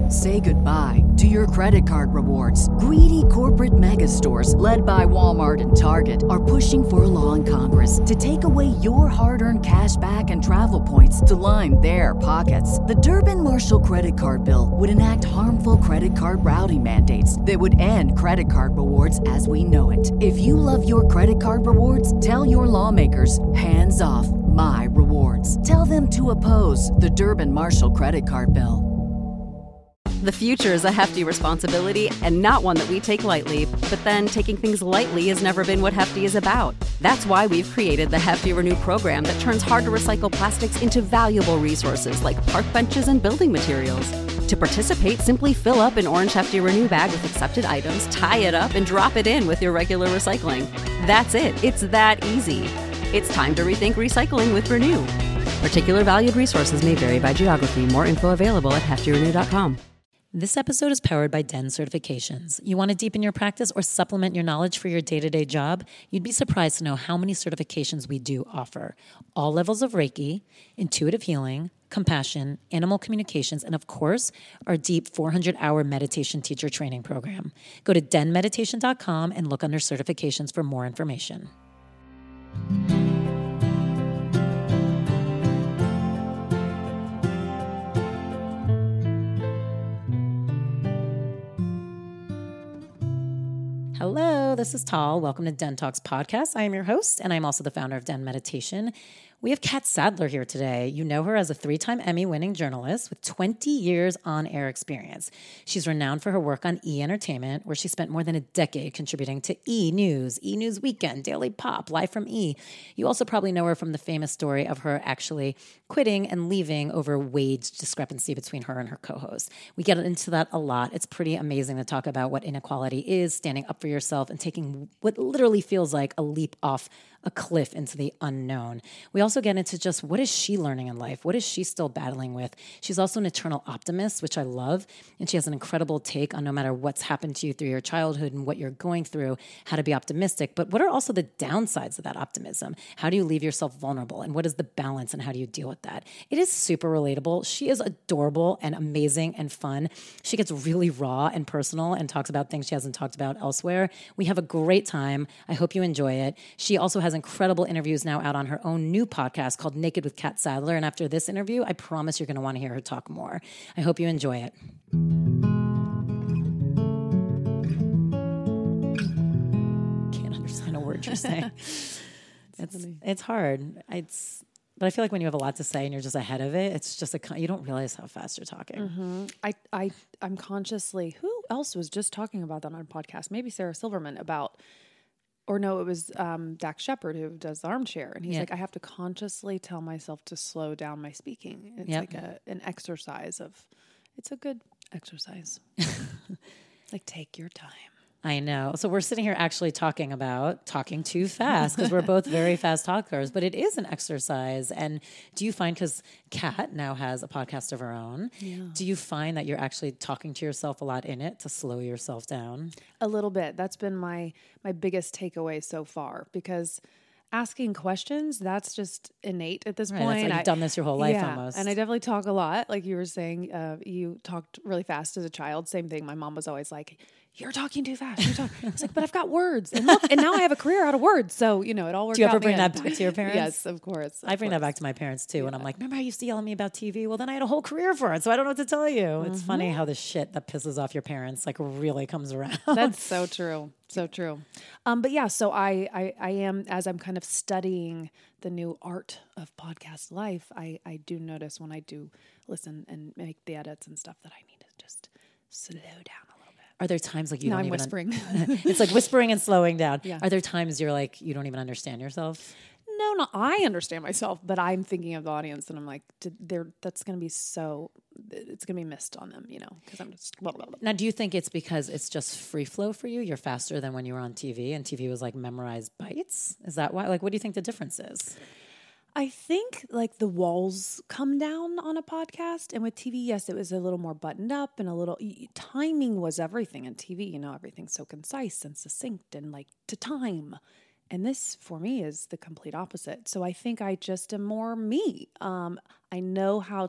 Say goodbye to your credit card rewards. Greedy corporate mega stores, led by Walmart and Target, are pushing for a law in Congress to take away your hard-earned cash back and travel points to line their pockets. The Durbin-Marshall credit card bill would enact harmful credit card routing mandates that would end credit card rewards as we know it. If you love your credit card rewards, tell your lawmakers, hands off my rewards. Tell them to oppose the Durbin-Marshall credit card bill. The future is a hefty responsibility and not one that we take lightly, but then taking things lightly has never been what Hefty is about. That's why we've created the Hefty Renew program that turns hard-to-recycle plastics into valuable resources like park benches and building materials. To participate, simply fill up an orange Hefty Renew bag with accepted items, tie it up, and drop it in with your regular recycling. That's it. It's that easy. It's time to rethink recycling with Renew. Particular valued resources may vary by geography. More info available at heftyrenew.com. This episode is powered by Den Certifications. You want to deepen your practice or supplement your knowledge for your day-to-day job? You'd be surprised to know how many certifications we do offer. All levels of Reiki, intuitive healing, compassion, animal communications, and of course, our deep 400-hour meditation teacher training program. Go to denmeditation.com and look under certifications for more information. Hello, this is Tal. Welcome to Den Talks Podcast. I am your host, and I'm also the founder of Den Meditation. We have Kat Sadler here today. You know her as a 3-time Emmy-winning journalist with 20 years on-air experience. She's renowned for her work on E! Entertainment, where she spent more than a decade contributing to E! News, E! News Weekend, Daily Pop, Live from E! You also probably know her from the famous story of her actually quitting and leaving over wage discrepancy between her and her co-host. We get into that a lot. It's pretty amazing to talk about what inequality is, standing up for yourself, and taking what literally feels like a leap off a cliff into the unknown. We also get into just what is she learning in life? What is she still battling with? She's also an eternal optimist, which I love. And she has an incredible take on no matter what's happened to you through your childhood and what you're going through, how to be optimistic. But what are also the downsides of that optimism? How do you leave yourself vulnerable? And what is the balance and how do you deal with that? It is super relatable. She is adorable and amazing and fun. She gets really raw and personal and talks about things she hasn't talked about elsewhere. We have a great time. I hope you enjoy it. She also has incredible interviews now out on her own new podcast called Naked with Kat Sadler. And after this interview, I promise you're going to want to hear her talk more. I hope you enjoy it. Can't understand a word you're saying. It's hard. But I feel like when you have a lot to say and you're just ahead of it, it's just you don't realize how fast you're talking. Mm-hmm. I'm consciously, who else was just talking about that on a podcast? Maybe Sarah Silverman or no, it was Dax Shepard who does the Armchair. And he's like, I have to consciously tell myself to slow down my speaking. It's like an exercise it's a good exercise. Like, take your time. I know. So we're sitting here actually talking about talking too fast because we're both very fast talkers, but it is an exercise. And do you find, because Kat now has a podcast of her own, do you find that you're actually talking to yourself a lot in it to slow yourself down? A little bit. That's been my biggest takeaway so far, because asking questions, that's just innate at this point. Like you've done this your whole life almost. And I definitely talk a lot. Like you were saying, you talked really fast as a child. Same thing. My mom was always like, you're talking too fast. I was like, but I've got words. And look, and now I have a career out of words. So, it all works out. Do you ever bring that back to your parents? Yes, of course. I bring that back to my parents too. And I'm like, remember I used to yell at me about TV? Well, then I had a whole career for it. So I don't know what to tell you. Mm-hmm. It's funny how the shit that pisses off your parents really comes around. That's so true. So true. But yeah, so I am, as I'm kind of studying the new art of podcast life, I do notice when I do listen and make the edits and stuff that I need to just slow down a little bit. Are there times like you don't I'm even... whispering. It's like whispering and slowing down. Yeah. Are there times you're like, you don't even understand yourself? No, I understand myself, but I'm thinking of the audience and I'm like, that's going to be it's going to be missed on them, because I'm just blah, blah, blah. Now, do you think it's because it's just free flow for you? You're faster than when you were on TV and TV was like memorized bites? Is that why? Like, what do you think the difference is? I think like the walls come down on a podcast, and with TV, yes, it was a little more buttoned up and a little timing was everything in TV. Everything's so concise and succinct and like to time. And this, for me, is the complete opposite. So I think I just am more me. I know how to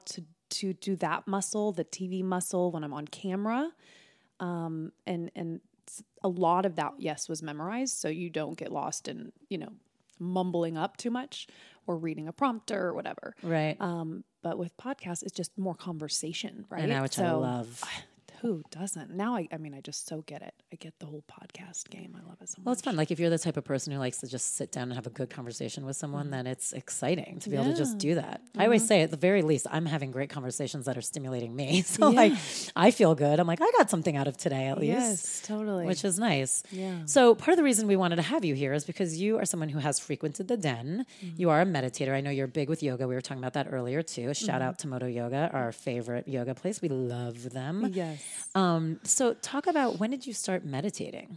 to do that muscle, the TV muscle when I'm on camera. And a lot of that, yes, was memorized. So you don't get lost in, mumbling up too much or reading a prompter or whatever. Right. But with podcasts, it's just more conversation, right? And which I love. Who doesn't? Now, I just so get it. I get the whole podcast game. I love it so much. Well, it's fun. Like if you're the type of person who likes to just sit down and have a good conversation with someone, then it's exciting to be able to just do that. I always say at the very least, I'm having great conversations that are stimulating me. So like I feel good. I'm like, I got something out of today at least. Yes, totally. Which is nice. Yeah. So part of the reason we wanted to have you here is because you are someone who has frequented the Den. You are a meditator. I know you're big with yoga. We were talking about that earlier too. A shout out to Moto Yoga, our favorite yoga place. We love them. Yes. So talk about, when did you start meditating?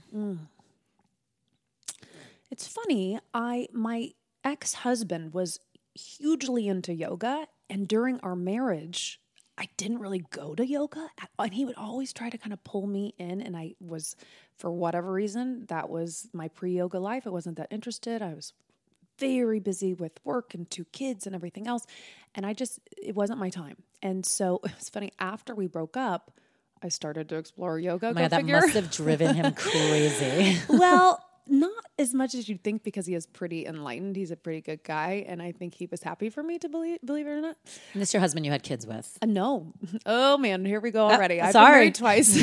It's funny. My ex-husband was hugely into yoga, and during our marriage, I didn't really go to yoga, and he would always try to kind of pull me in, and I was, for whatever reason, that was my pre-yoga life. I wasn't that interested. I was very busy with work and 2 kids and everything else, and it wasn't my time. And so it was funny, after we broke up, I started to explore yoga. That must have driven him crazy. Well, not as much as you'd think, because he is pretty enlightened. He's a pretty good guy, and I think he was happy for me to believe it or not. And this your husband you had kids with? No. Oh man, here we go already. I've sorry. been married twice.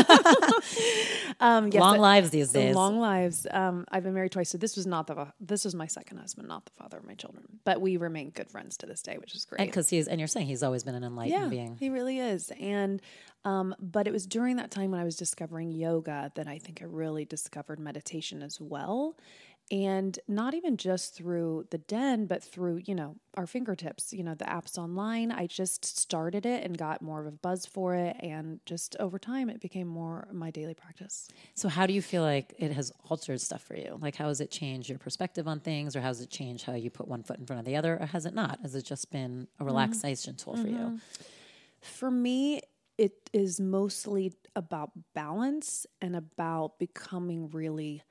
Yes, long lives these days. Long lives. I've been married twice, so this was my second husband, not the father of my children. But we remain good friends to this day, which is great. Because you're saying he's always been an enlightened being. He really is. And but it was during that time when I was discovering yoga that I think I really discovered meditation as well. And not even just through the Den, but through, our fingertips, the apps online. I just started it and got more of a buzz for it. And just over time, it became more my daily practice. So how do you feel like it has altered stuff for you? Like how has it changed your perspective on things, or how has it changed how you put one foot in front of the other, or has it not? Has it just been a relaxation tool for you? For me, it is mostly about balance and about becoming really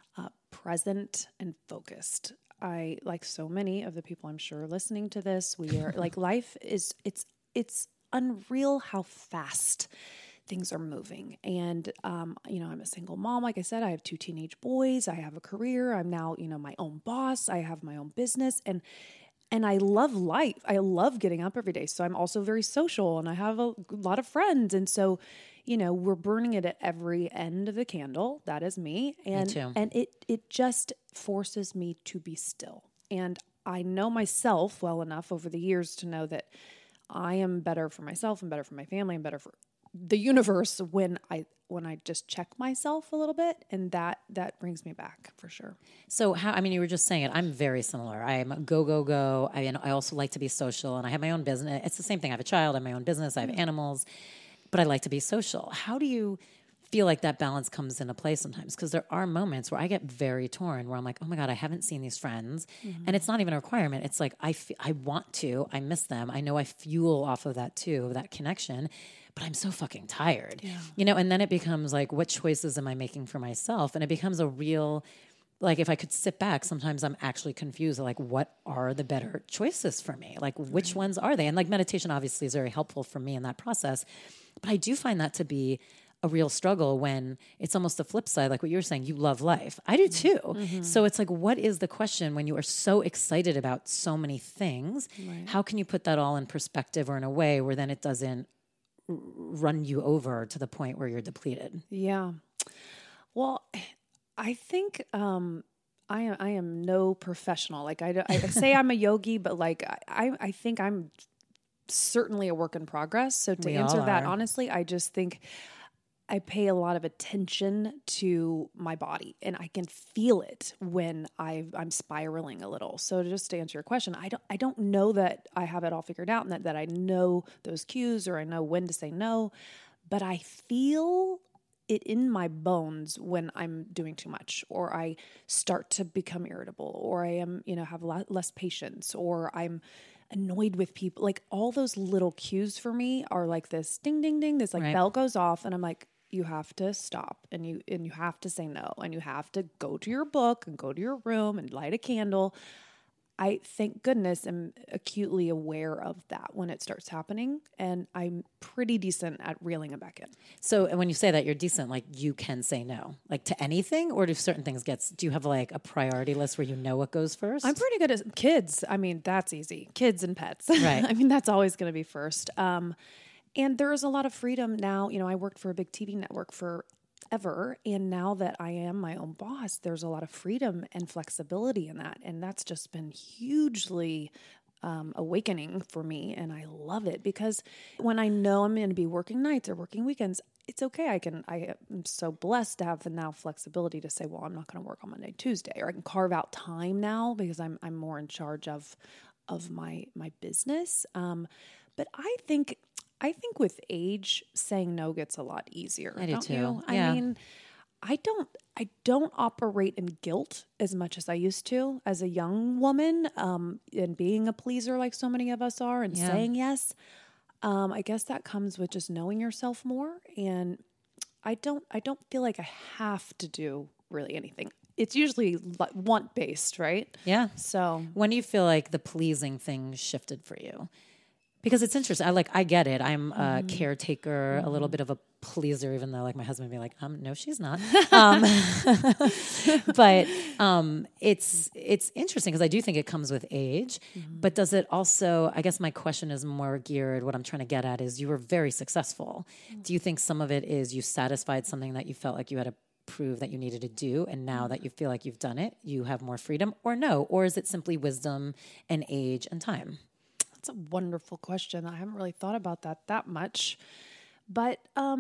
present and focused. I, like so many of the people I'm sure listening to this, we are like, life is, it's unreal how fast things are moving. And, I'm a single mom. Like I said, I have 2 teenage boys. I have a career. I'm now, my own boss. I have my own business, and I love life. I love getting up every day. So I'm also very social, and I have a lot of friends. And so, we're burning it at every end of the candle. That is me. And, me too. And it just forces me to be still. And I know myself well enough over the years to know that I am better for myself and better for my family and better for the universe when I just check myself a little bit, and that brings me back for sure. So you were just saying it. I'm very similar. I'm a go. I also like to be social, and I have my own business. It's the same thing. I have a child, I have my own business, I have animals, but I like to be social. How do you feel like that balance comes into play sometimes? Because there are moments where I get very torn, where I'm like, oh my God, I haven't seen these friends. And it's not even a requirement. It's like, I want to, I miss them. I know I fuel off of that too, that connection, but I'm so fucking tired, and then it becomes like, what choices am I making for myself? And it becomes a real, like, if I could sit back, sometimes I'm actually confused. Like, what are the better choices for me? Like, which ones are they? And like, meditation obviously is very helpful for me in that process. But I do find that to be a real struggle when it's almost the flip side. Like what you were saying, you love life. I do too. So it's like, what is the question when you are so excited about so many things? Right. How can you put that all in perspective, or in a way where then it doesn't run you over to the point where you're depleted? Yeah. Well, I think I am no professional. Like I say I'm a yogi, but like I think I'm certainly a work in progress. So to answer that honestly, I just think I pay a lot of attention to my body, and I can feel it when I'm spiraling a little. So just to answer your question, I don't know that I have it all figured out, and that I know those cues, or I know when to say no, but I feel it in my bones when I'm doing too much, or I start to become irritable, or I am, have a lot less patience, or I'm annoyed with people. Like all those little cues for me are like this ding, ding, ding, this like bell goes off, and I'm like, you have to stop, and you have to say no, and you have to go to your book and go to your room and light a candle. I, thank goodness, am acutely aware of that when it starts happening. And I'm pretty decent at reeling it back in. So when you say that you're decent, like you can say no, like to anything, or do certain things do you have like a priority list where you know what goes first? I'm pretty good at kids. I mean, that's easy. Kids and pets. Right. I mean, that's always going to be first. And there is a lot of freedom now. You know, I worked for a big TV network forever. And now that I am my own boss, there's a lot of freedom and flexibility in that. And that's just been hugely awakening for me. And I love it because when I know I'm going to be working nights or working weekends, it's okay. I am so blessed to have the now flexibility to say, well, I'm not going to work on Monday, Tuesday, or I can carve out time now because I'm more in charge of my business. But I think with age, saying no gets a lot easier. I do too. You? Yeah. I mean, I don't operate in guilt as much as I used to as a young woman, and being a pleaser like so many of us are, and saying yes. I guess that comes with just knowing yourself more, and I don't feel like I have to do really anything. It's usually want based, right? Yeah. So when do you feel like the pleasing thing shifted for you? Because it's interesting. I get it. I'm a caretaker, a little bit of a pleaser, even though like my husband would be like, no, she's not. But it's interesting because I do think it comes with age, but does it also, I guess my question is more geared, what I'm trying to get at is you were very successful. Do you think some of it is you satisfied something that you felt like you had to prove that you needed to do, and now that you feel like you've done it, you have more freedom, or no? Or is it simply wisdom and age and time? That's a wonderful question. I haven't really thought about that much, but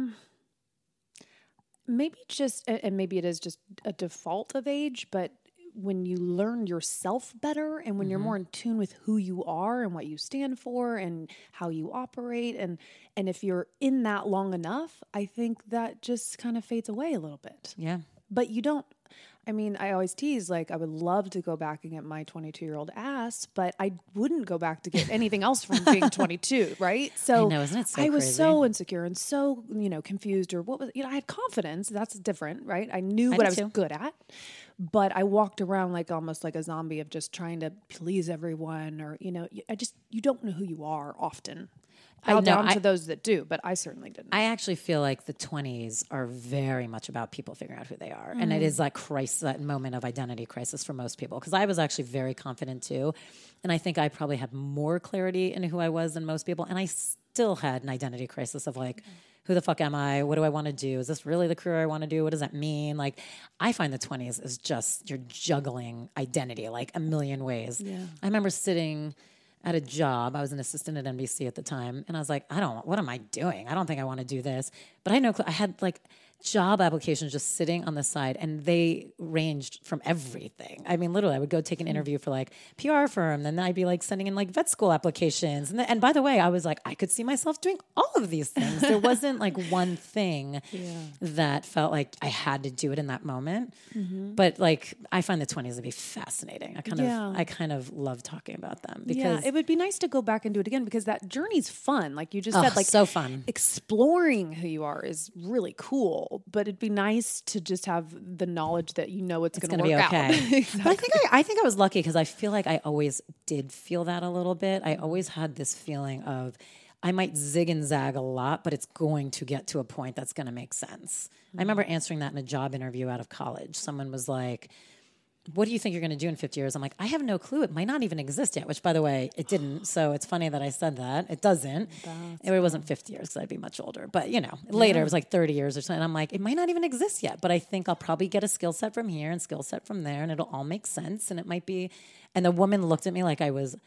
maybe maybe it is just a default of age, but when you learn yourself better and when you're more in tune with who you are and what you stand for and how you operate, and if you're in that long enough, I think that just kind of fades away a little bit. Yeah. But you don't, I mean, I always tease, like, I would love to go back and get my 22-year-old ass, but I wouldn't go back to get anything else from being 22, right? So I know, isn't it so I was crazy? so insecure and so, confused, or I had confidence. That's different, right? I knew what I was good at, but I walked around like almost like a zombie of just trying to please everyone, or, you don't know who you are often. Down to those that do, but I certainly didn't. I actually feel like the 20s are very much about people figuring out who they are. And it is that moment of identity crisis for most people. Because I was actually very confident too. And I think I probably had more clarity in who I was than most people. And I still had an identity crisis of like, who the fuck am I? What do I want to do? Is this really the career I want to do? What does that mean? Like, I find the 20s is just, you're juggling identity like a million ways. Yeah. I remember sitting at a job. I was an assistant at NBC at the time. And I was like, what am I doing? I don't think I want to do this. But I had like job applications just sitting on the side, and they ranged from everything. I mean, literally, I would go take an interview for like PR firm, then I'd be like sending in like vet school applications. And by the way, I was like, I could see myself doing all of these things. There wasn't like one thing that felt like I had to do it in that moment. But like, I find the 20s to be fascinating. I kind of love talking about them because it would be nice to go back and do it again, because that journey's fun. Like you just said, like so fun. Exploring who you are is really cool. But it'd be nice to just have the knowledge that it's going to work be okay. out. Exactly. But I think I was lucky because I feel like I always did feel that a little bit. I always had this feeling of I might zig and zag a lot, but it's going to get to a point that's going to make sense. I remember answering that in a job interview out of college. Someone was like, what do you think you're going to do in 50 years? I'm like, I have no clue. It might not even exist yet, which, by the way, it didn't. So it's funny that I said that. It doesn't. It wasn't 50 years because I'd be much older. But, later it was like 30 years or something. And I'm like, it might not even exist yet. But I think I'll probably get a skill set from here and skill set from there. And it'll all make sense. And it might be. And the woman looked at me like I was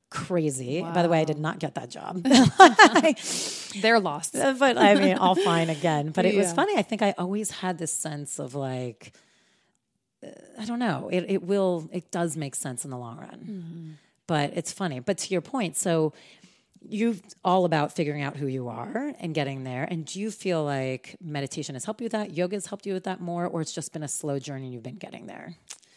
crazy. Wow. By the way, I did not get that job. They're lost. But I mean, all fine again. But it was funny. I think I always had this sense of like, I don't know. It does make sense in the long run, but it's funny. But to your point, so you're all about figuring out who you are and getting there. And do you feel like meditation has helped you with that? Yoga has helped you with that more, or it's just been a slow journey and you've been getting there?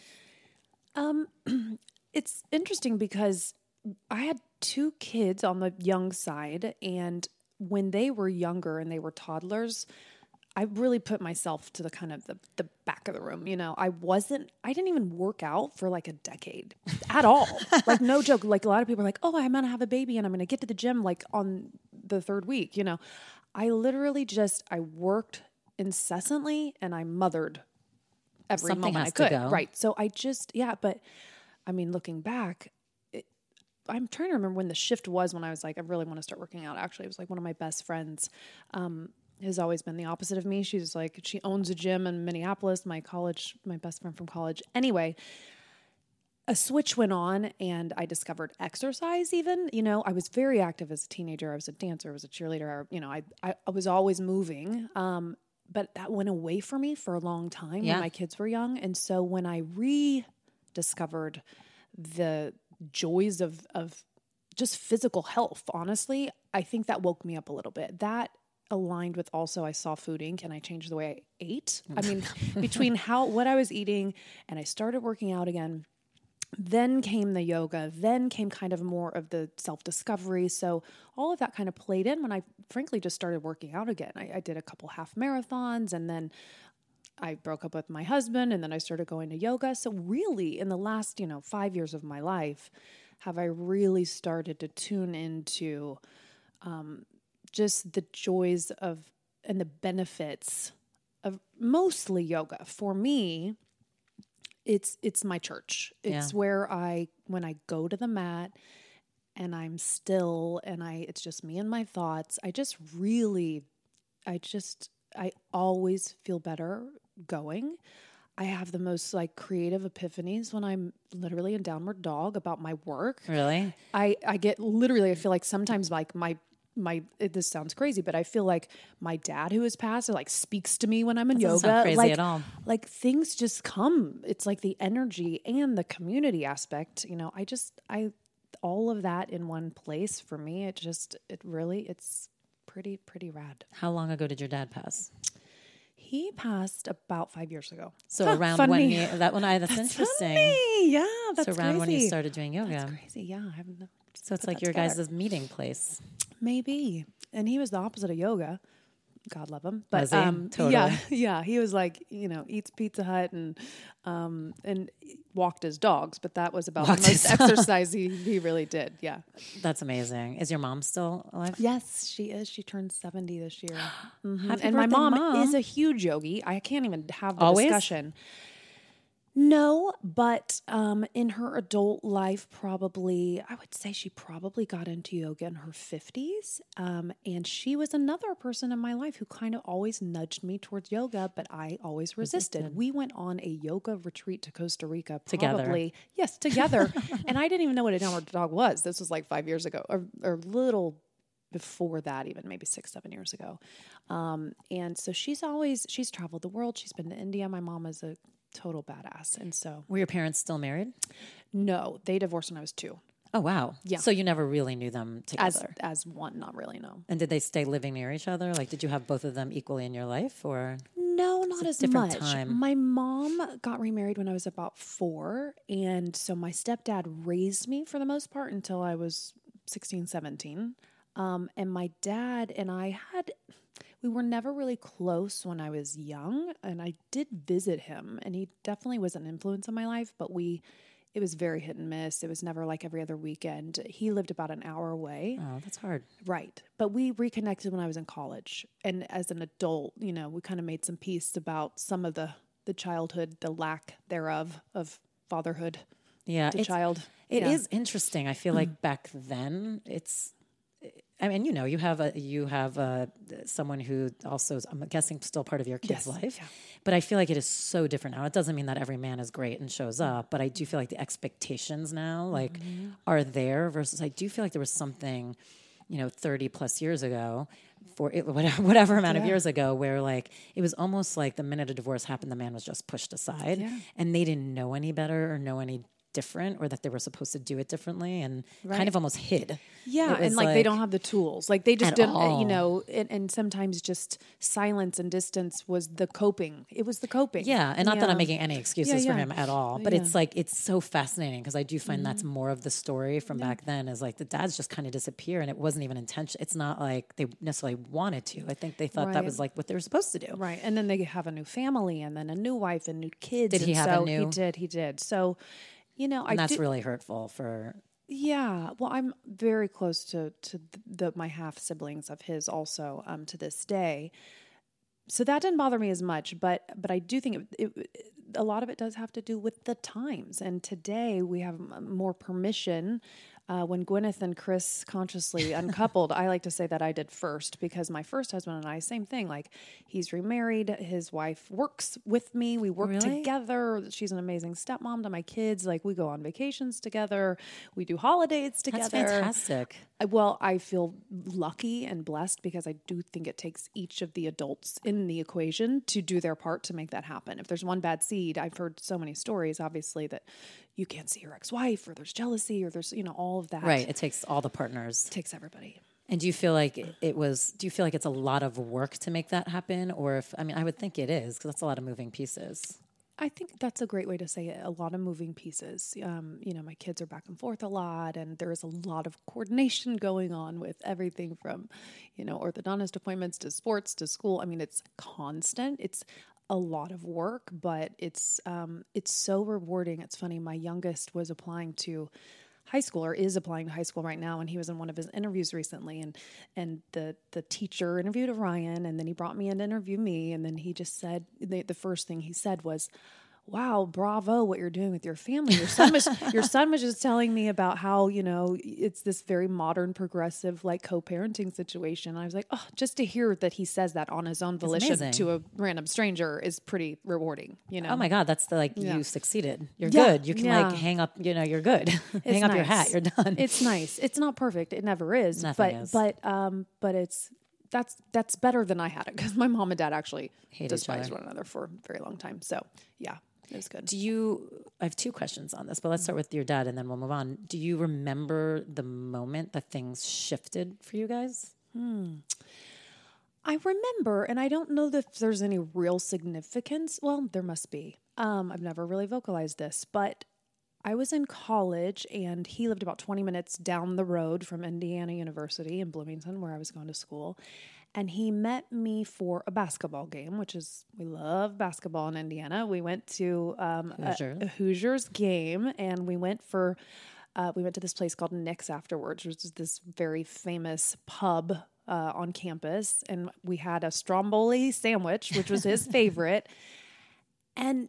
It's interesting because I had 2 kids on the young side, and when they were younger and they were toddlers, I really put myself to the kind of the back of the room. You know, I didn't even work out for like a decade at all. Like, no joke. Like, a lot of people are like, oh, I'm going to have a baby and I'm going to get to the gym like on the third week. You know, I literally I worked incessantly and I mothered every Something moment has I could. to go. Right. So but I mean, looking back, I'm trying to remember when the shift was when I was like, I really want to start working out. Actually, it was like one of my best friends, has always been the opposite of me. She's like, she owns a gym in Minneapolis, my best friend from college. Anyway, a switch went on and I discovered exercise even. You know, I was very active as a teenager. I was a dancer, I was a cheerleader. You know, I was always moving. But that went away for me for a long time when my kids were young. And so when I rediscovered the joys of just physical health, honestly, I think that woke me up a little bit. That aligned with also I saw Food Inc. and I changed the way I ate. I mean, between what I was eating and I started working out again, then came the yoga, then came kind of more of the self-discovery. So all of that kind of played in when I frankly just started working out again. I did a couple half marathons and then I broke up with my husband and then I started going to yoga. So really in the last, 5 years of my life, have I really started to tune into just the joys of and the benefits of mostly yoga. For me, it's my church. It's where when I go to the mat and I'm still and it's just me and my thoughts, I always feel better going. I have the most like creative epiphanies when I'm literally in downward dog about my work. Really? I feel like sometimes like this sounds crazy, but I feel like my dad who has passed like speaks to me when I'm in yoga. Doesn't sound crazy at all. Like things just come. It's like the energy and the community aspect. All of that in one place for me. It's pretty rad. How long ago did your dad pass? He passed about 5 years ago. So around funny. That's interesting. Funny. Yeah, that's so around crazy. when you started doing yoga. That's crazy. Yeah, I haven't. So it's like your guys' meeting place. Maybe. And he was the opposite of yoga. God love him. But totally. Yeah. He was like, eats Pizza Hut and walked his dogs, but that was about the most exercise he really did. Yeah. That's amazing. Is your mom still alive? Yes, she is. She turned 70 this year. Mm-hmm. Happy and birthday, my mom is a huge yogi. I can't even have the Always? discussion. No, but in her adult life, I would say she probably got into yoga in her 50s. And she was another person in my life who kind of always nudged me towards yoga, but I always resisted. We went on a yoga retreat to Costa Rica. Together. Yes, together. And I didn't even know what a downward dog was. This was like 5 years ago or a little before that, even maybe 6-7 years ago. And so she's traveled the world. She's been to India. My mom is a total badass. And so were your parents still married? No, they divorced when I was 2. Oh, wow. Yeah. So you never really knew them together? As one, not really, no. And did they stay living near each other? Like, did you have both of them equally in your life or? No, not as different much. Time? My mom got remarried when I was about 4. And so my stepdad raised me for the most part until I was 16, 17. And my dad and we were never really close when I was young, and I did visit him, and he definitely was an influence in my life, but it was very hit and miss. It was never like every other weekend. He lived about an hour away. Oh, that's hard. Right. But we reconnected when I was in college, and as an adult, we kind of made some peace about some of the childhood, the lack thereof of fatherhood to child. It is interesting. I feel like back then you have someone who also is, I'm guessing, still part of your kid's life. Yeah. But I feel like it is so different now. It doesn't mean that every man is great and shows up, but I do feel like the expectations now are there versus I do feel like there was something, 30 plus years ago whatever amount of years ago where like it was almost like the minute a divorce happened, the man was just pushed aside and they didn't know any better or know any different or that they were supposed to do it differently and kind of almost hid. Yeah, and like they don't have the tools. Like they just didn't, you know, and sometimes just silence and distance was the coping. It was the coping. Yeah, and not that I'm making any excuses for him at all, but it's like, it's so fascinating because I do find that's more of the story from back then is like the dads just kind of disappear and it wasn't even intentional. It's not like they necessarily wanted to. I think they thought that was like what they were supposed to do. Right, and then they have a new family and then a new wife and new kids. Did he have a new? He did. So, you know, and that's really hurtful for... Yeah, well, I'm very close to my half siblings of his also to this day, so that didn't bother me as much. But I do think a lot of it does have to do with the times, and today we have more permission. When Gwyneth and Chris consciously uncoupled, I like to say that I did first because my first husband and I, same thing. Like he's remarried. His wife works with me. We work together. She's an amazing stepmom to my kids. Like we go on vacations together. We do holidays together. That's fantastic. Well, I feel lucky and blessed because I do think it takes each of the adults in the equation to do their part to make that happen. If there's one bad seed, I've heard so many stories, obviously, that you can't see your ex-wife or there's jealousy or there's, you know, all of that. Right. It takes all the partners. It takes everybody. And do you feel like do you feel like it's a lot of work to make that happen? Or I would think it is because that's a lot of moving pieces. I think that's a great way to say it. A lot of moving pieces. You know, my kids are back and forth a lot, and there is a lot of coordination going on with everything from, you know, orthodontist appointments to sports to school. I mean, it's constant. It's a lot of work, but it's so rewarding. It's funny. My youngest was applying to high school or is applying to high school right now. And he was in one of his interviews recently and the teacher interviewed Orion and then he brought me in to interview me. And then he just said, the first thing he said was, wow, bravo, what you're doing with your family. Your son was just telling me about how, you know, it's this very modern, progressive, like co-parenting situation. And I was like, oh, just to hear that he says that on his own volition to a random stranger is pretty rewarding, you know? Oh my God, that's you succeeded. You're good. You can like hang up, you know, you're good. Hang up your hat, you're done. It's nice. It's not perfect. It never is. Nothing is. But that's better than I had it because my mom and dad actually despised one another for a very long time. So yeah. It was good. I have two questions on this, but let's start with your dad and then we'll move on. Do you remember the moment that things shifted for you guys? I remember, and I don't know if there's any real significance. Well, there must be. I've never really vocalized this, but I was in college and he lived about 20 minutes down the road from Indiana University in Bloomington, where I was going to school. And he met me for a basketball game, which is, we love basketball in Indiana. We went to a Hoosiers game and we went to this place called Nick's afterwards, which is this very famous pub on campus. And we had a stromboli sandwich, which was his favorite. And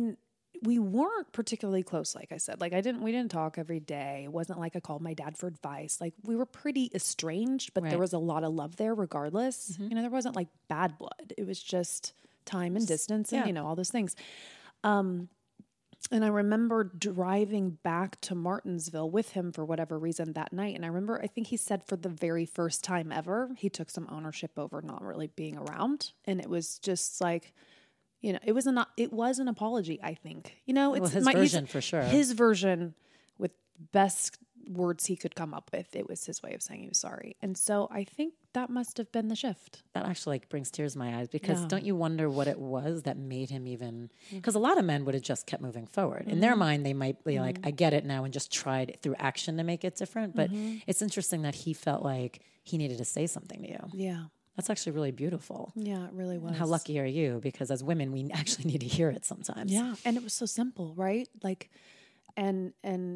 we weren't particularly close, like I said. Like we didn't talk every day. It wasn't like I called my dad for advice. Like we were pretty estranged, but there was a lot of love there regardless. Mm-hmm. You know, there wasn't like bad blood. It was just time and distance and, you know, all those things. And I remember driving back to Martinsville with him for whatever reason that night. And I think he said for the very first time ever, he took some ownership over not really being around. And it was just like, you know, it was an apology, I think. You know, it's his version for sure. His version with best words he could come up with. It was his way of saying he was sorry. And so I think that must have been the shift. That actually brings tears to my eyes because don't you wonder what it was that made him even, because a lot of men would have just kept moving forward. In their mind, they might be like, I get it now and just tried through action to make it different. But it's interesting that he felt like he needed to say something to you. Yeah. That's actually really beautiful. Yeah, it really was. And how lucky are you? Because as women, we actually need to hear it sometimes. Yeah, and it was so simple, right? Like, and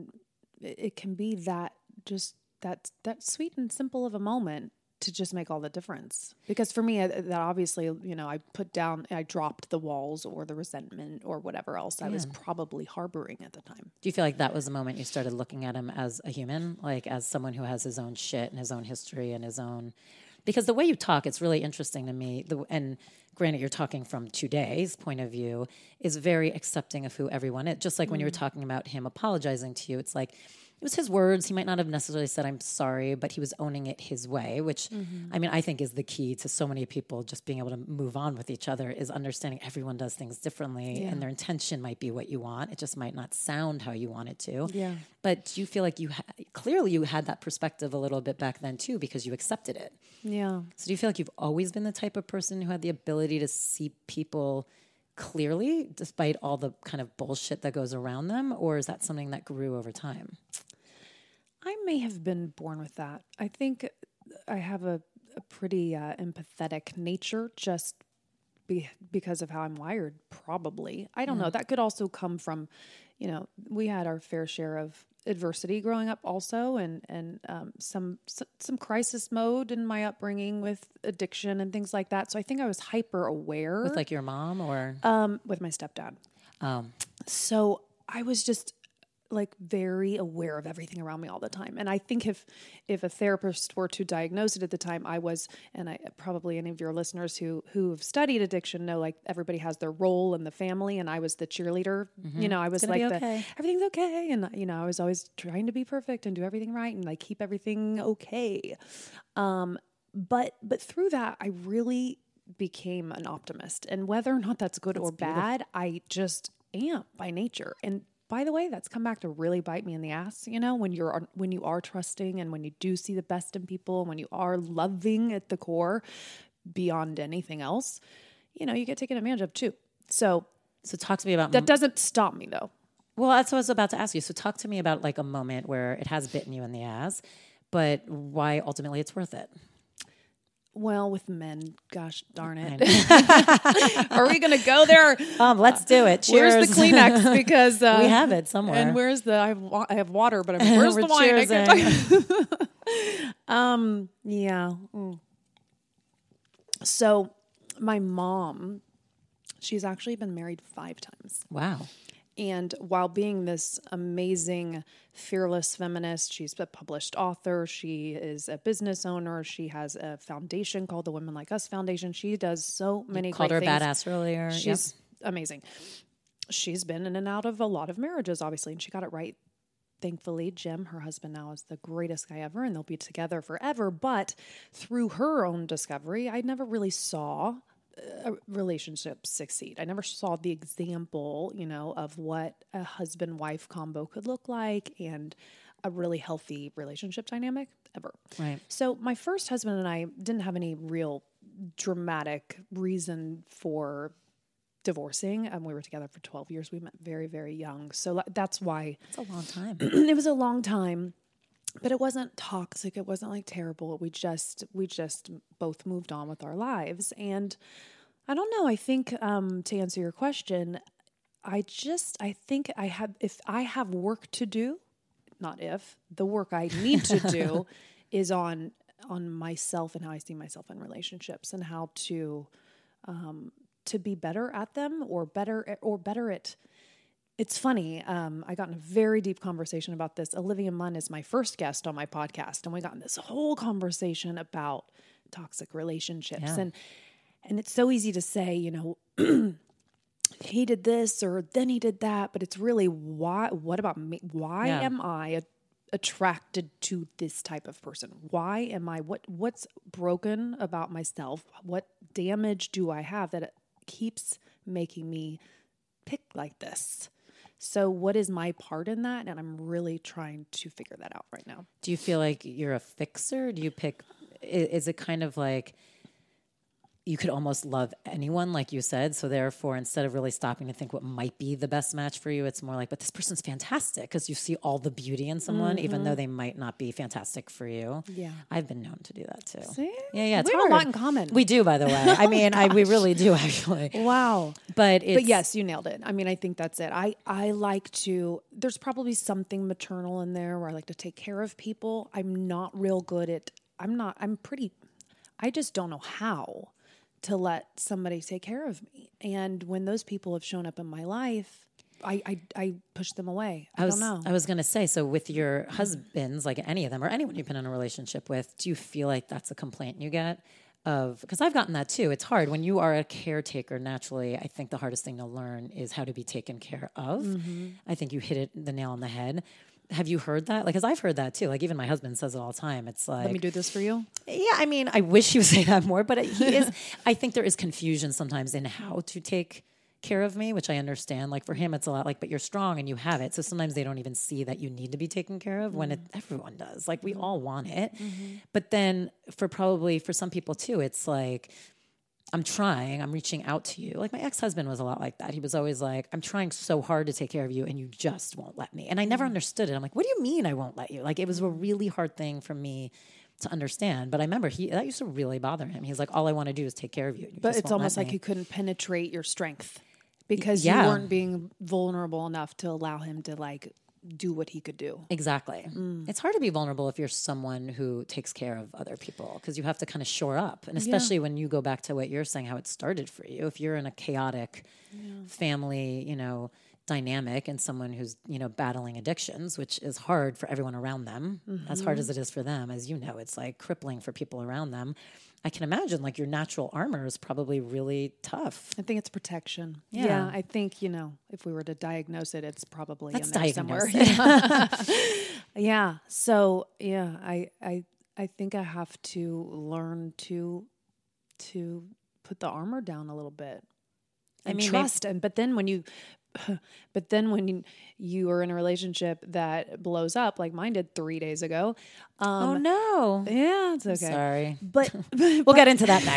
it can be that just that sweet and simple of a moment to just make all the difference. Because for me, that obviously, you know, I dropped the walls or the resentment or whatever else I was probably harboring at the time. Do you feel like that was the moment you started looking at him as a human, like as someone who has his own shit and his own history and his own... Because the way you talk, it's really interesting to me. And granted, you're talking from today's point of view, is very accepting of who everyone is. Just like when you were talking about him apologizing to you, it's like it was his words. He might not have necessarily said, I'm sorry, but he was owning it his way, which I mean, I think is the key to so many people just being able to move on with each other, is understanding everyone does things differently and their intention might be what you want. It just might not sound how you want it to. Yeah. But do you feel like clearly you had that perspective a little bit back then too, because you accepted it? Yeah. So do you feel like you've always been the type of person who had the ability to see people clearly despite all the kind of bullshit that goes around them? Or is that something that grew over time? I may have been born with that. I think I have a pretty empathetic nature just because of how I'm wired, probably. I don't know. That could also come from, we had our fair share of adversity growing up also, and some crisis mode in my upbringing with addiction and things like that. So I think I was hyper aware. With like your mom or? With my stepdad. So I was just like very aware of everything around me all the time. And I think if a therapist were to diagnose it at the time, I was, and I probably any of your listeners who have studied addiction know, like, everybody has their role in the family, and I was the cheerleader. I was like everything's okay. And I was always trying to be perfect and do everything right and like keep everything okay. But through that, I really became an optimist, and whether or not that's good or bad, I just am by nature. And by the way, that's come back to really bite me in the ass, when you are trusting and when you do see the best in people and when you are loving at the core beyond anything else, you get taken advantage of too. So talk to me about that. Doesn't stop me though. Well, that's what I was about to ask you. So talk to me about like a moment where it has bitten you in the ass, but why ultimately it's worth it. Well, with men, gosh darn it. Are we going to go there? Let's do it. Cheers. Where's the Kleenex? Because we have it somewhere. And where's the? I have water, but where's the wine? Yeah. So, my mom, she's actually been married 5 times. Wow. And while being this amazing, fearless feminist, she's a published author, she is a business owner, she has a foundation called the Women Like Us Foundation. She does so many great things. Called her badass earlier. She's amazing. She's been in and out of a lot of marriages, obviously, and she got it right. Thankfully, Jim, her husband now, is the greatest guy ever, and they'll be together forever. But through her own discovery, I never really saw a relationship succeed. I never saw the example, of what a husband-wife combo could look like and a really healthy relationship dynamic ever. Right. So my first husband and I didn't have any real dramatic reason for divorcing. We were together for 12 years. We met very, very young. So that's why. It's a long time. It was a long time. But it wasn't toxic. It wasn't like terrible. We just both moved on with our lives. And I don't know. I think to answer your question, I think if I have work to do, not if, the work I need to do is on myself and how I see myself in relationships and how to be better at them or better at. It's funny. I got in a very deep conversation about this. Olivia Munn is my first guest on my podcast, and we got in this whole conversation about toxic relationships. Yeah. And it's so easy to say, he did this or then he did that, but it's really why. What about me? Why am I attracted to this type of person? Why am I? What's broken about myself? What damage do I have that it keeps making me pick like this? So what is my part in that? And I'm really trying to figure that out right now. Do you feel like you're a fixer? Do you pick, is it kind of like you could almost love anyone, like you said? So therefore, instead of really stopping to think what might be the best match for you, it's more like, but this person's fantastic, because you see all the beauty in someone, even though they might not be fantastic for you. Yeah. I've been known to do that too. See? Yeah. It's we have a lot in common. We do, by the way. I mean, we really do, actually. Wow. But yes, you nailed it. I mean, I think that's it. I like to, there's probably something maternal in there where I like to take care of people. I'm not real good at, I just don't know how to let somebody take care of me. And when those people have shown up in my life, I push them away. I don't know. I was going to say, so with your husbands, like any of them or anyone you've been in a relationship with, do you feel like that's a complaint you get? Because I've gotten that too. It's hard. When you are a caretaker, naturally, I think the hardest thing to learn is how to be taken care of. Mm-hmm. I think you hit the nail on the head. have you heard that? Like, because I've heard that too. Like, even my husband says it all the time. It's like, let me do this for you. Yeah, I mean, I wish he would say that more, but he is. I think there is confusion sometimes in how to take care of me, which I understand. Like for him, it's a lot like, but you're strong and you have it. So sometimes they don't even see that you need to be taken care of when everyone does. Like we all want it. But then for some people too, it's like, I'm reaching out to you. Like my ex-husband was a lot like that. He was always like, I'm trying so hard to take care of you and you just won't let me. And I never understood it. I'm like, what do you mean I won't let you? Like it was a really hard thing for me to understand. But I remember that used to really bother him. He's like, all I want to do is take care of you. But it's almost like he couldn't penetrate your strength because you weren't being vulnerable enough to allow him to like do what he could do. Exactly. It's hard to be vulnerable if you're someone who takes care of other people because you have to kind of shore up. And especially when you go back to what you're saying, how it started for you. If you're in a chaotic family, dynamic and someone who's, battling addictions, which is hard for everyone around them, as hard as it is for them, as you know, it's like crippling for people around them. I can imagine like your natural armor is probably really tough. I think it's protection. Yeah. I think, if we were to diagnose it, it's probably Let's in there diagnose somewhere. Yeah. So I think I have to learn to put the armor down a little bit. And trust. But then when you are in a relationship that blows up like mine did 3 days ago. Oh no. Yeah, it's okay. Sorry. But we'll get into that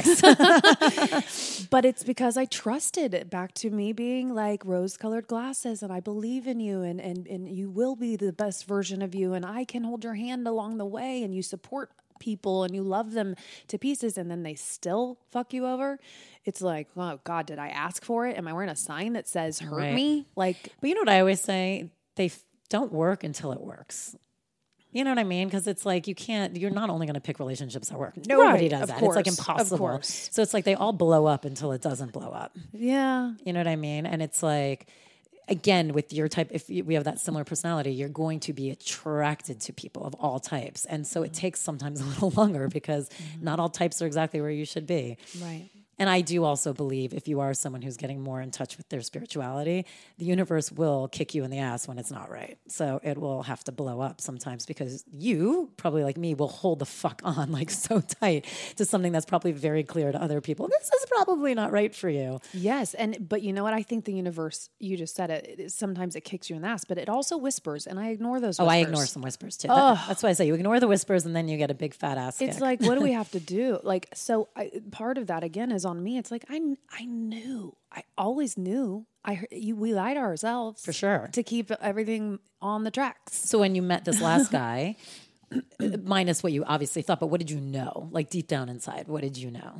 next. But it's because I trusted it back to me being like rose-colored glasses and I believe in you and you will be the best version of you and I can hold your hand along the way and you support people and you love them to pieces and then they still fuck you over. It's like, oh God, did I ask for it? Am I wearing a sign that says hurt me? Like, but you know what I always say? They don't work until it works. You know what I mean? Because it's like you're not only going to pick relationships that work. Nobody does that. Course, it's like impossible. So it's like they all blow up until it doesn't blow up. Yeah. You know what I mean? And it's like, again, with your type, if we have that similar personality, you're going to be attracted to people of all types. And so it takes sometimes a little longer because not all types are exactly where you should be. Right. And I do also believe if you are someone who's getting more in touch with their spirituality, the universe will kick you in the ass when it's not right. So it will have to blow up sometimes because you, probably like me, will hold the fuck on like so tight to something that's probably very clear to other people. This is probably not right for you. Yes. But you know what? I think the universe, you just said it, sometimes it kicks you in the ass, but it also whispers and I ignore those whispers. Oh, I ignore some whispers too. That's why I say you ignore the whispers and then you get a big fat ass It's kick. like, what do we have to do? Like, so part of that again is on me. It's like, I knew, I always knew we lied to ourselves for sure to keep everything on the tracks. So when you met this last guy, minus what you obviously thought, but what did you know? Like deep down inside, what did you know?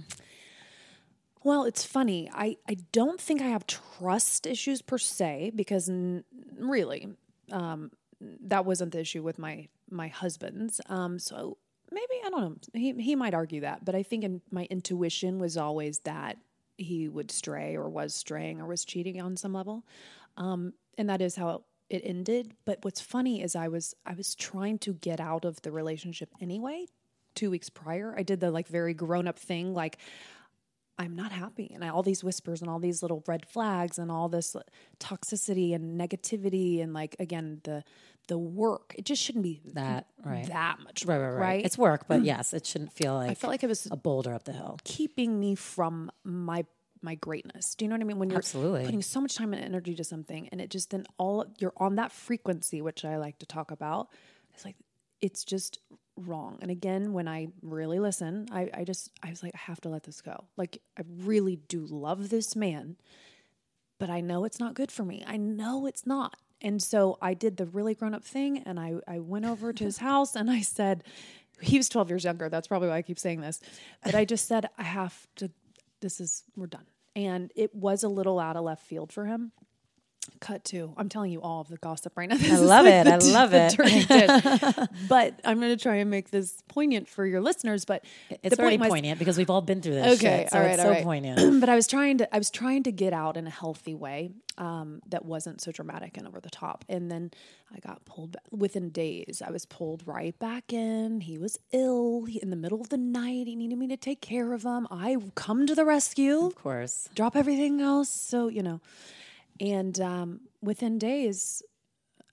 Well, it's funny. I don't think I have trust issues per se because really, that wasn't the issue with my husband's. So maybe, I don't know, he might argue that, but I think my intuition was always that he would stray or was straying or was cheating on some level. And that is how it ended. But what's funny is I was trying to get out of the relationship anyway. 2 weeks prior, I did the like very grown up thing. Like, I'm not happy. And all these whispers and all these little red flags and all this toxicity and negativity. And like, again, the work, it just shouldn't be that much work, right? It's work, but yes, it shouldn't feel like I felt like it was a boulder up the hill. Keeping me from my greatness. Do you know what I mean? When you're Absolutely putting so much time and energy to something and it just then you're on that frequency, which I like to talk about. It's like, it's just wrong. And again, when I really listen, I was like, I have to let this go. Like, I really do love this man, but I know it's not good for me. I know it's not. And so I did the really grown up thing and I went over to his house and I said, he was 12 years younger. That's probably why I keep saying this, but I just said, we're done. And it was a little out of left field for him. Cut to, I'm telling you all of the gossip right now. I love it. But I'm going to try and make this poignant for your listeners. But it's already poignant because we've all been through this. Okay, shit, so it's so poignant. But I was trying to get out in a healthy way that wasn't so dramatic and over the top. And then I got pulled back. Within days. I was pulled right back in. He was ill in the middle of the night. He needed me to take care of him. I come to the rescue, of course. Drop everything else. So And within days, I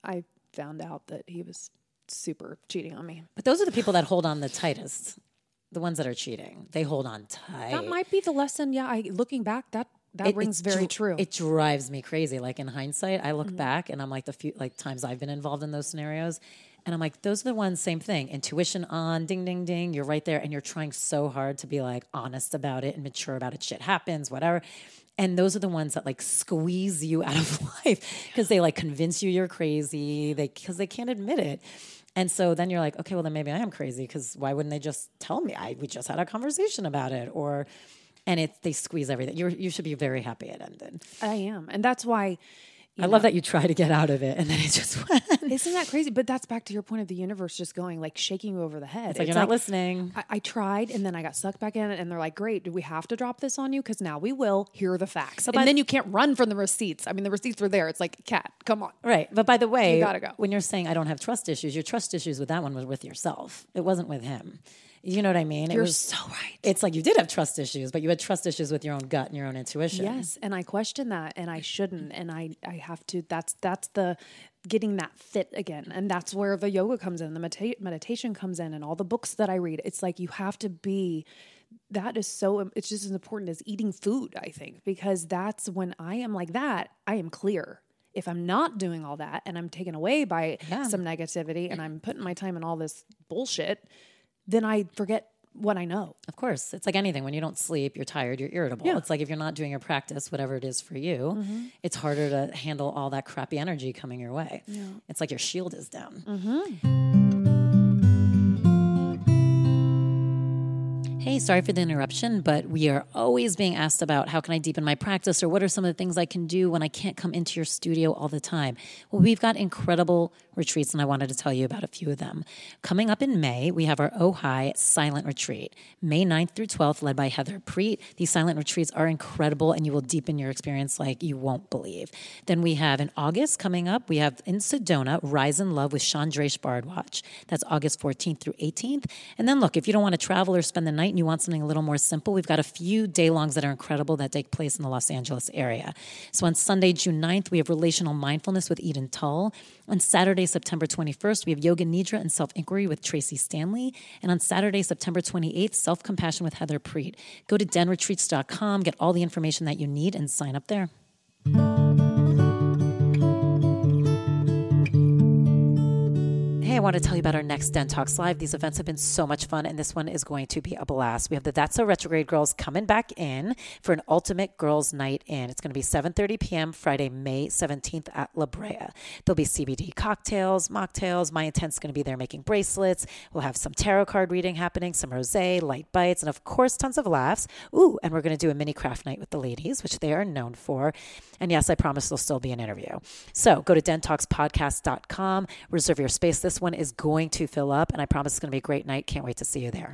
found out that he was super cheating on me. But those are the people that hold on the tightest. The ones that are cheating, they hold on tight. That might be the lesson. Yeah, looking back, that rings very true. It drives me crazy. Like in hindsight, I look back and I'm like the few times I've been involved in those scenarios, and I'm like, those are the ones. Same thing. Intuition on, ding, ding, ding. You're right there, and you're trying so hard to be like honest about it and mature about it. Shit happens, whatever. And those are the ones that like squeeze you out of life because they like convince you're crazy. Because they can't admit it. And so then you're like, okay, well then maybe I am crazy because why wouldn't they just tell me? We just had a conversation about it, and they squeeze everything. You should be very happy it ended. I am, and that's why. I love that you try to get out of it, and then it just went. Isn't that crazy? But that's back to your point of the universe just going like shaking you over the head. It's like you're not listening. I tried, and then I got sucked back in, and they're like, "Great, do we have to drop this on you? Because now we will. Here are the facts." And then you can't run from the receipts. I mean, the receipts were there. It's like, Kat, come on. Right, but by the way, you gotta go. When you're saying I don't have trust issues, your trust issues with that one was with yourself. It wasn't with him. You know what I mean? You're so right. It's like you did have trust issues, but you had trust issues with your own gut and your own intuition. Yes, and I question that, and I shouldn't, and I have to. That's the getting that fit again, and that's where the yoga comes in, the meditation comes in, and all the books that I read. It's like you have to be. That is so. It's just as important as eating food, I think, because that's when I am like that. I am clear. If I'm not doing all that, and I'm taken away by some negativity, and I'm putting my time in all this bullshit, then I forget what I know. Of course. It's like anything. When you don't sleep, you're tired, you're irritable. Yeah. It's like if you're not doing your practice, whatever it is for you, it's harder to handle all that crappy energy coming your way. Yeah. It's like your shield is down. Hey, sorry for the interruption, but we are always being asked about how can I deepen my practice or what are some of the things I can do when I can't come into your studio all the time. Well, we've got incredible retreats, and I wanted to tell you about a few of them. Coming up in May, we have our Ojai Silent Retreat, May 9th through 12th, led by Heather Preet. These silent retreats are incredible, and you will deepen your experience like you won't believe. Then we have in August coming up, we have in Sedona, Rise in Love with Chandresh Bardwaj. That's August 14th through 18th. And then look, if you don't want to travel or spend the night and you want something a little more simple, we've got a few day-longs that are incredible that take place in the Los Angeles area. So on Sunday, June 9th, we have Relational Mindfulness with Eden Tull. On Saturday, September 21st, we have Yoga Nidra and Self-Inquiry with Tracy Stanley. And on Saturday, September 28th, Self-Compassion with Heather Preet. Go to denretreats.com, get all the information that you need, and sign up there. Hey, I want to tell you about our next Den Talks Live. These events have been so much fun, and this one is going to be a blast. We have the That's So Retrograde girls coming back in for an ultimate girls' night in. It's going to be 7:30 p.m. Friday, May 17th at La Brea. There'll be CBD cocktails, mocktails. My intent's going to be there making bracelets. We'll have some tarot card reading happening, some rosé, light bites, and of course, tons of laughs. Ooh, and we're going to do a mini craft night with the ladies, which they are known for. And yes, I promise there'll still be an interview. So go to dentalkspodcast.com, reserve your space. This one is going to fill up, and I promise it's going to be a great night. Can't wait to see you there.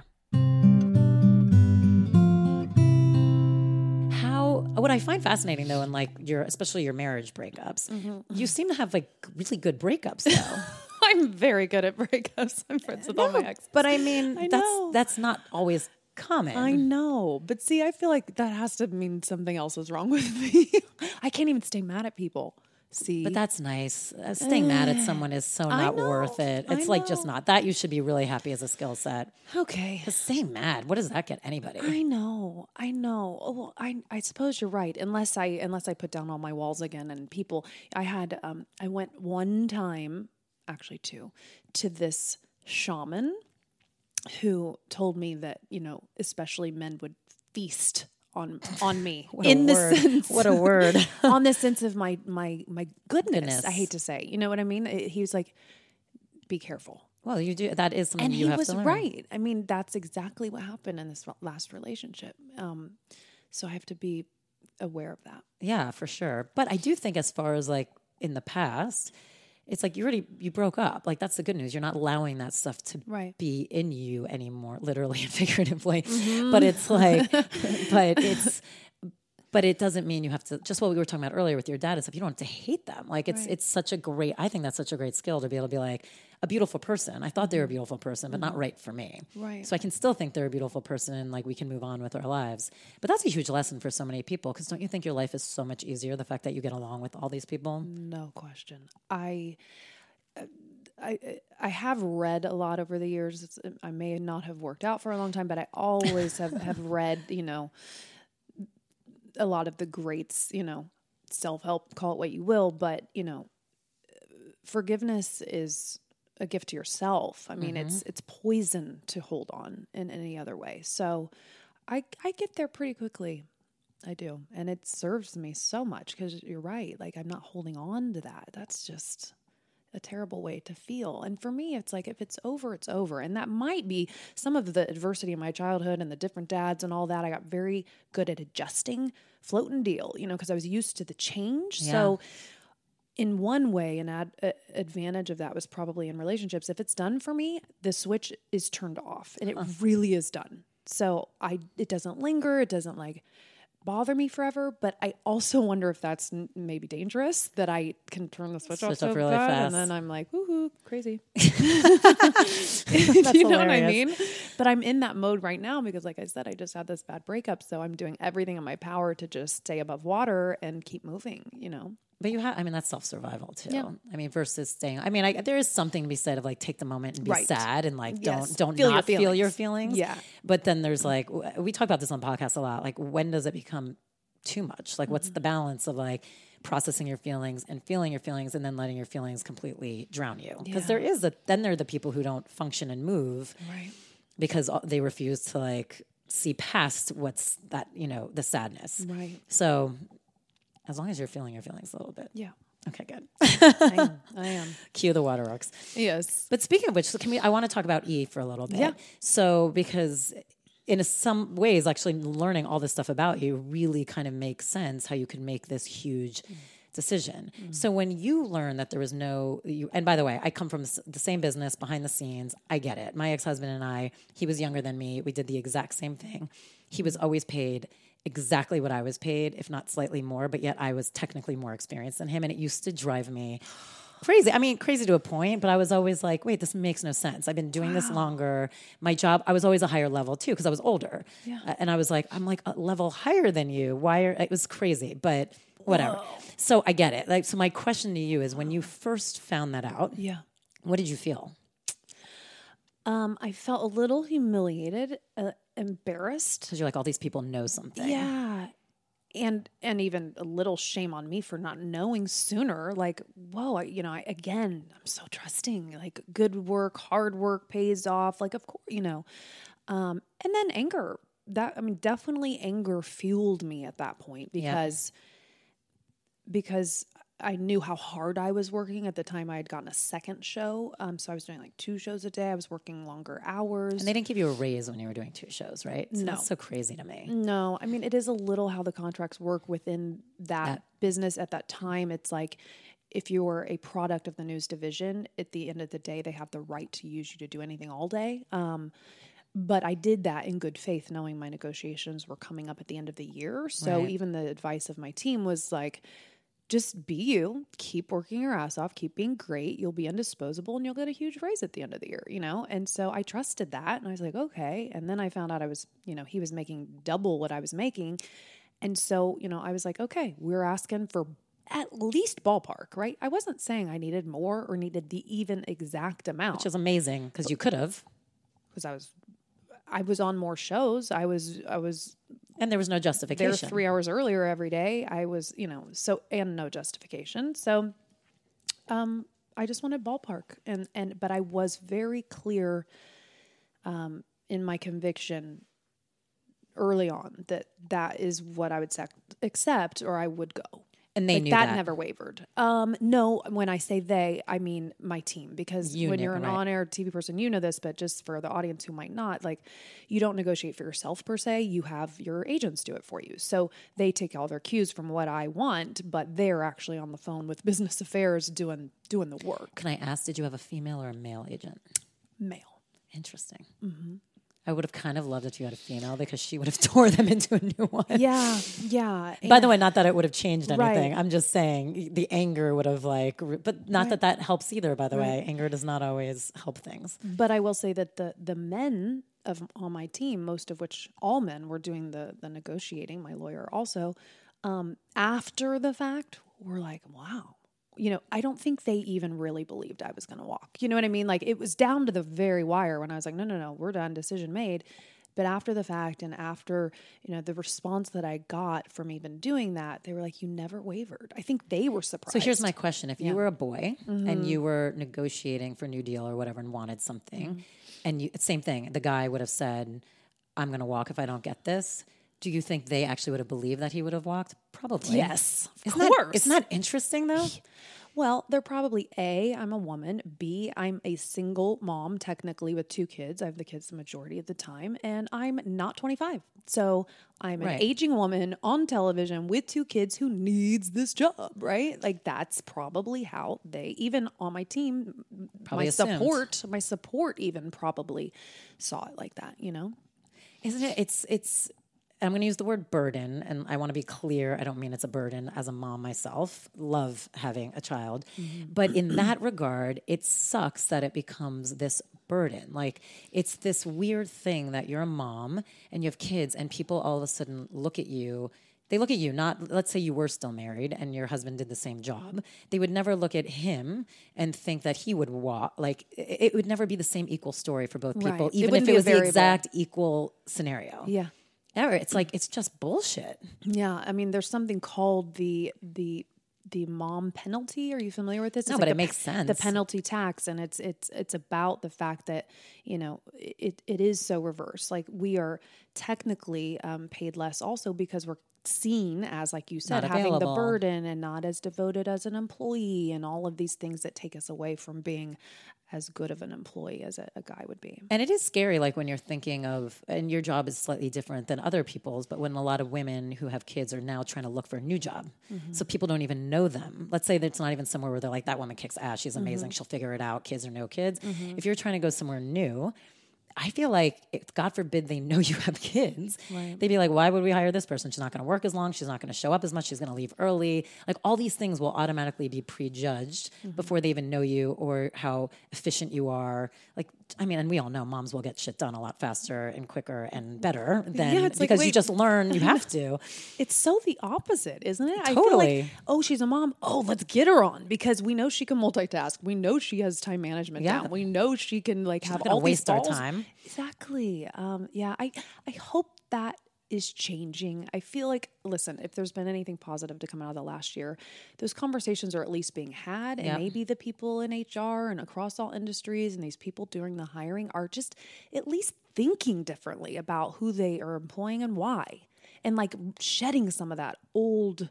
What I find fascinating though, in like especially your marriage breakups, you seem to have like really good breakups though. I'm very good at breakups. I'm friends with all my exes. But I mean, that's not always common. I know. But see, I feel like that has to mean something else is wrong with me. I can't even stay mad at people. See, but that's nice. Staying mad at someone is so not worth it. It's like just not that. You should be really happy as a skill set. Okay. Because staying mad, what does that get anybody? I know. Oh, well, I suppose you're right. Unless I put down all my walls again and people. I went one time, actually two, to this shaman who told me that, especially men would feast on me What a word. On the sense of my goodness. I hate to say, you know what I mean? He was like, be careful. Well, you do. That is something you have to learn. And he was right. I mean, that's exactly what happened in this last relationship. So I have to be aware of that. Yeah, for sure. But I do think as far as like in the past, it's like you broke up. Like that's the good news. You're not allowing that stuff to be in you anymore, literally and figuratively. Mm-hmm. But it's like, but it doesn't mean you have to, just what we were talking about earlier with your dad is if you don't have to hate them. Like it's such a great, I think that's such a great skill to be able to be like a beautiful person. I thought they were a beautiful person, but not right for me. Right. So I can still think they're a beautiful person and like we can move on with our lives. But that's a huge lesson for so many people because don't you think your life is so much easier, the fact that you get along with all these people? No question. I have read a lot over the years. I may not have worked out for a long time, but I always have read, a lot of the greats, self-help, call it what you will, but, forgiveness is a gift to yourself. I mean, it's poison to hold on in any other way. So I get there pretty quickly. I do. And it serves me so much because you're right. Like, I'm not holding on to that. That's just a terrible way to feel. And for me, it's like, if it's over, it's over. And that might be some of the adversity in my childhood and the different dads and all that. I got very good at adjusting, float and deal, because I was used to the change. Yeah. So in one way, an advantage of that was probably in relationships. If it's done for me, the switch is turned off and it really is done. So it doesn't linger. It doesn't bother me forever. But I also wonder if that's maybe dangerous, that I can turn the switch off so really fast, and then I'm like, woohoo, crazy. You know what I mean? But I'm in that mode right now because, like I said, I just had this bad breakup. So I'm doing everything in my power to just stay above water and keep moving, But that's self-survival too. Yeah. Versus staying, there is something to be said of take the moment and be sad and don't feel your feelings. Yeah. But then there's we talk about this on podcasts a lot. When does it become too much? What's the balance of processing your feelings and feeling your feelings and then letting your feelings completely drown you? Because there are the people who don't function and move. Right. Because they refuse to see past what's that, the sadness. Right. So as long as you're feeling your feelings a little bit. Yeah. Okay, good. I am. Cue the waterworks. Yes. But speaking of which, I want to talk about E for a little bit. Yeah. So because in some ways, actually learning all this stuff about you really kind of makes sense how you can make this huge decision. So when you learn that there was and by the way, I come from the same business behind the scenes. I get it. My ex-husband and I, he was younger than me. We did the exact same thing. He was always paid exactly what I was paid, if not slightly more, but yet I was technically more experienced than him. And it used to drive me crazy. Crazy to a point, but I was always like, wait, this makes no sense. I've been doing this longer. My job, I was always a higher level too, because I was older. Yeah. And I was like, I'm a level higher than you. It was crazy, but whatever. Whoa. So I get it. So my question to you is, when you first found that out, what did you feel? I felt a little humiliated, embarrassed. Because you're all these people know something. Yeah. And even a little shame on me for not knowing sooner. Whoa, I'm so trusting. Good work, hard work pays off. Of course, and then anger. Definitely anger fueled me at that point because I knew how hard I was working. At the time, I had gotten a second show. So I was doing 2 shows a day. I was working longer hours. And they didn't give you a raise when you were doing 2 shows, right? So no. That's so crazy to me. No. It is a little how the contracts work within that business at that time. It's if you're a product of the news division, at the end of the day, they have the right to use you to do anything all day. But I did that in good faith, knowing my negotiations were coming up at the end of the year. So even the advice of my team was just be you, keep working your ass off, keep being great. You'll be indisposable and you'll get a huge raise at the end of the year, And so I trusted that. And I was like, okay. And then I found out he was making double what I was making. And so, I was like, okay, we're asking for at least ballpark, right? I wasn't saying I needed more or needed the even exact amount. Which is amazing because you could have. Because I was on more shows. I was and there was no justification. There 3 hours earlier every day. I was, and no justification. So, I just wanted ballpark, but I was very clear, in my conviction early on that is what I would accept, or I would go. And they knew that. Never wavered. No, when I say they, I mean my team. Because when you're an on-air TV person, you know this, but just for the audience who might not, you don't negotiate for yourself per se. You have your agents do it for you. So they take all their cues from what I want, but they're actually on the phone with business affairs doing the work. Can I ask, did you have a female or a male agent? Male. Interesting. Mm-hmm. I would have kind of loved if you had a female because she would have tore them into a new one. Yeah, yeah. By the way, not that it would have changed anything. Right. I'm just saying the anger would have but not that helps either, by the way. Anger does not always help things. But I will say that the men on my team, most of which all men were doing the negotiating, my lawyer also, after the fact, were like, wow, I don't think they even really believed I was going to walk. You know what I mean? Like, it was down to the very wire when I was like, no, we're done, decision made. But after the fact and after, the response that I got from even doing that, they were like, you never wavered. I think they were surprised. So here's my question. If you were a boy and you were negotiating for New Deal or whatever and wanted something, and same thing, the guy would have said, I'm going to walk if I don't get this. Do you think they actually would have believed that he would have walked? Probably. Yes, of course. Isn't that interesting, though? Well, they're probably A, I'm a woman. B, I'm a single mom, technically, with 2 kids. I have the kids the majority of the time, and I'm not 25. So I'm an aging woman on television with 2 kids who needs this job, right? Like, that's probably how they, even on my team, probably my support even probably saw it like that, Isn't it? It's I'm going to use the word burden, and I want to be clear. I don't mean it's a burden. As a mom myself, love having a child. But in that regard, it sucks that it becomes this burden. Like, it's this weird thing that you're a mom and you have kids and people all of a sudden look at you. They look at you, not, let's say you were still married and your husband did the same job. They would never look at him and think that he would walk. Like, it would never be the same equal story for both people, even if it was the exact equal scenario. Yeah. It's like, it's just bullshit. Yeah. I mean, there's something called the mom penalty. Are you familiar with this? No, but it makes sense. The penalty tax. And it's about the fact that, it is so reverse. Like, we are technically paid less also because we're seen as, like you said, having the burden and not as devoted as an employee and all of these things that take us away from being as good of an employee as a guy would be. And it is scary, like when you're thinking of, and your job is slightly different than other people's, but when a lot of women who have kids are now trying to look for a new job. So people don't even know them. Let's say that it's not even somewhere where they're like, that woman kicks ass, she's amazing, she'll figure it out, kids or no kids. If you're trying to go somewhere new, I feel like, if, God forbid, they know you have kids, they'd be like, why would we hire this person? She's not going to work as long. She's not going to show up as much. She's going to leave early. Like, all these things will automatically be prejudged before they even know you or how efficient you are. Like, I mean, and we all know moms will get shit done a lot faster and quicker and better than because you just learn you have to. It's so the opposite, isn't it? Totally. I feel like, oh, she's a mom. Oh, let's get her on because we know she can multitask. We know she has time management down. We know she can have all these waste our time. Exactly. I hope that is changing. I feel like, listen, if there's been anything positive to come out of the last year, those conversations are at least being had. And maybe the people in HR and across all industries and these people doing the hiring are just at least thinking differently about who they are employing and why. And like shedding some of that old